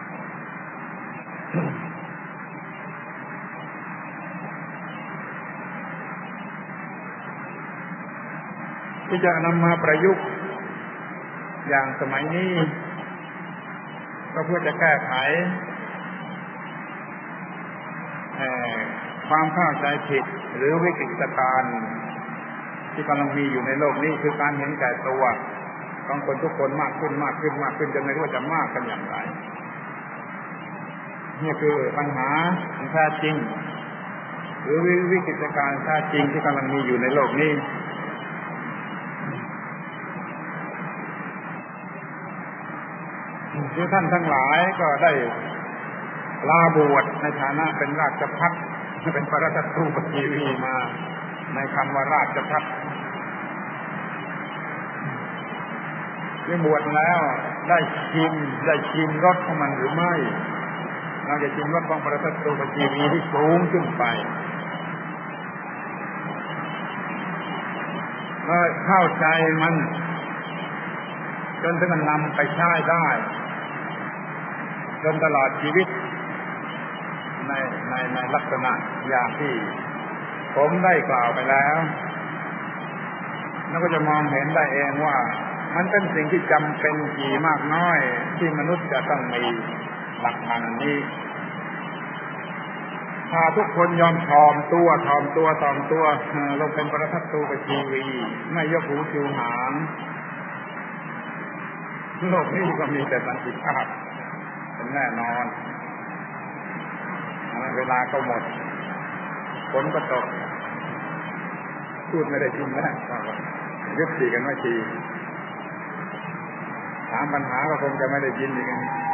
A: ที่จะนำมาประยุกต์อย่างสมัยนี้ก็เพื่อจะแก้ไขความเข้าใจผิดหรือวิกฤตการณ์ที่กำลังมีอยู่ในโลกนี้คือการเห็นแก่ตัวของคนทุกคนมากขึ้นจนไม่รู้ว่าจะมากกันอย่างไรนี่คือปัญหาแท้จริงหรือวิกฤตการณ์แท้จริงที่กำลังมีอยู่ในโลกนี้ที่ท่านทั้งหลายก็ได้ลาบวชในฐานะเป็นราชภัฏเป็นปรทัตตูปชีวีมาในคำว่าราชภัฏที่บวชแล้วได้ชิมรสของมันหรือไม่เราจะชิมรสของปรทัตตูปชีวีที่สูงขึ้นไปเข้าใจมันจนถึงมันนำไปใช้ได้จนตลอดชีวิตในลักษณะอย่างที่ผมได้กล่าวไปแล้วแล้วก็จะมองเห็นได้เองว่ามันเป็นสิ่งที่จำเป็นกี่มากน้อยที่มนุษย์จะต้องมีหลักฐานนี้ถ้าทุกคนยอมถ่อมตัวลงเป็นปรทัตตูปชีวีไม่ยกหูชูหางโลกนี้ก็มีแต่สันติภาพเป็นแน่นอนเวลาก็หมดฝนก็ตกพูดไม่ได้จริงนะยึดติกันไว้ทีถามปัญหาก็คงจะไม่ได้ยินอย่างนี้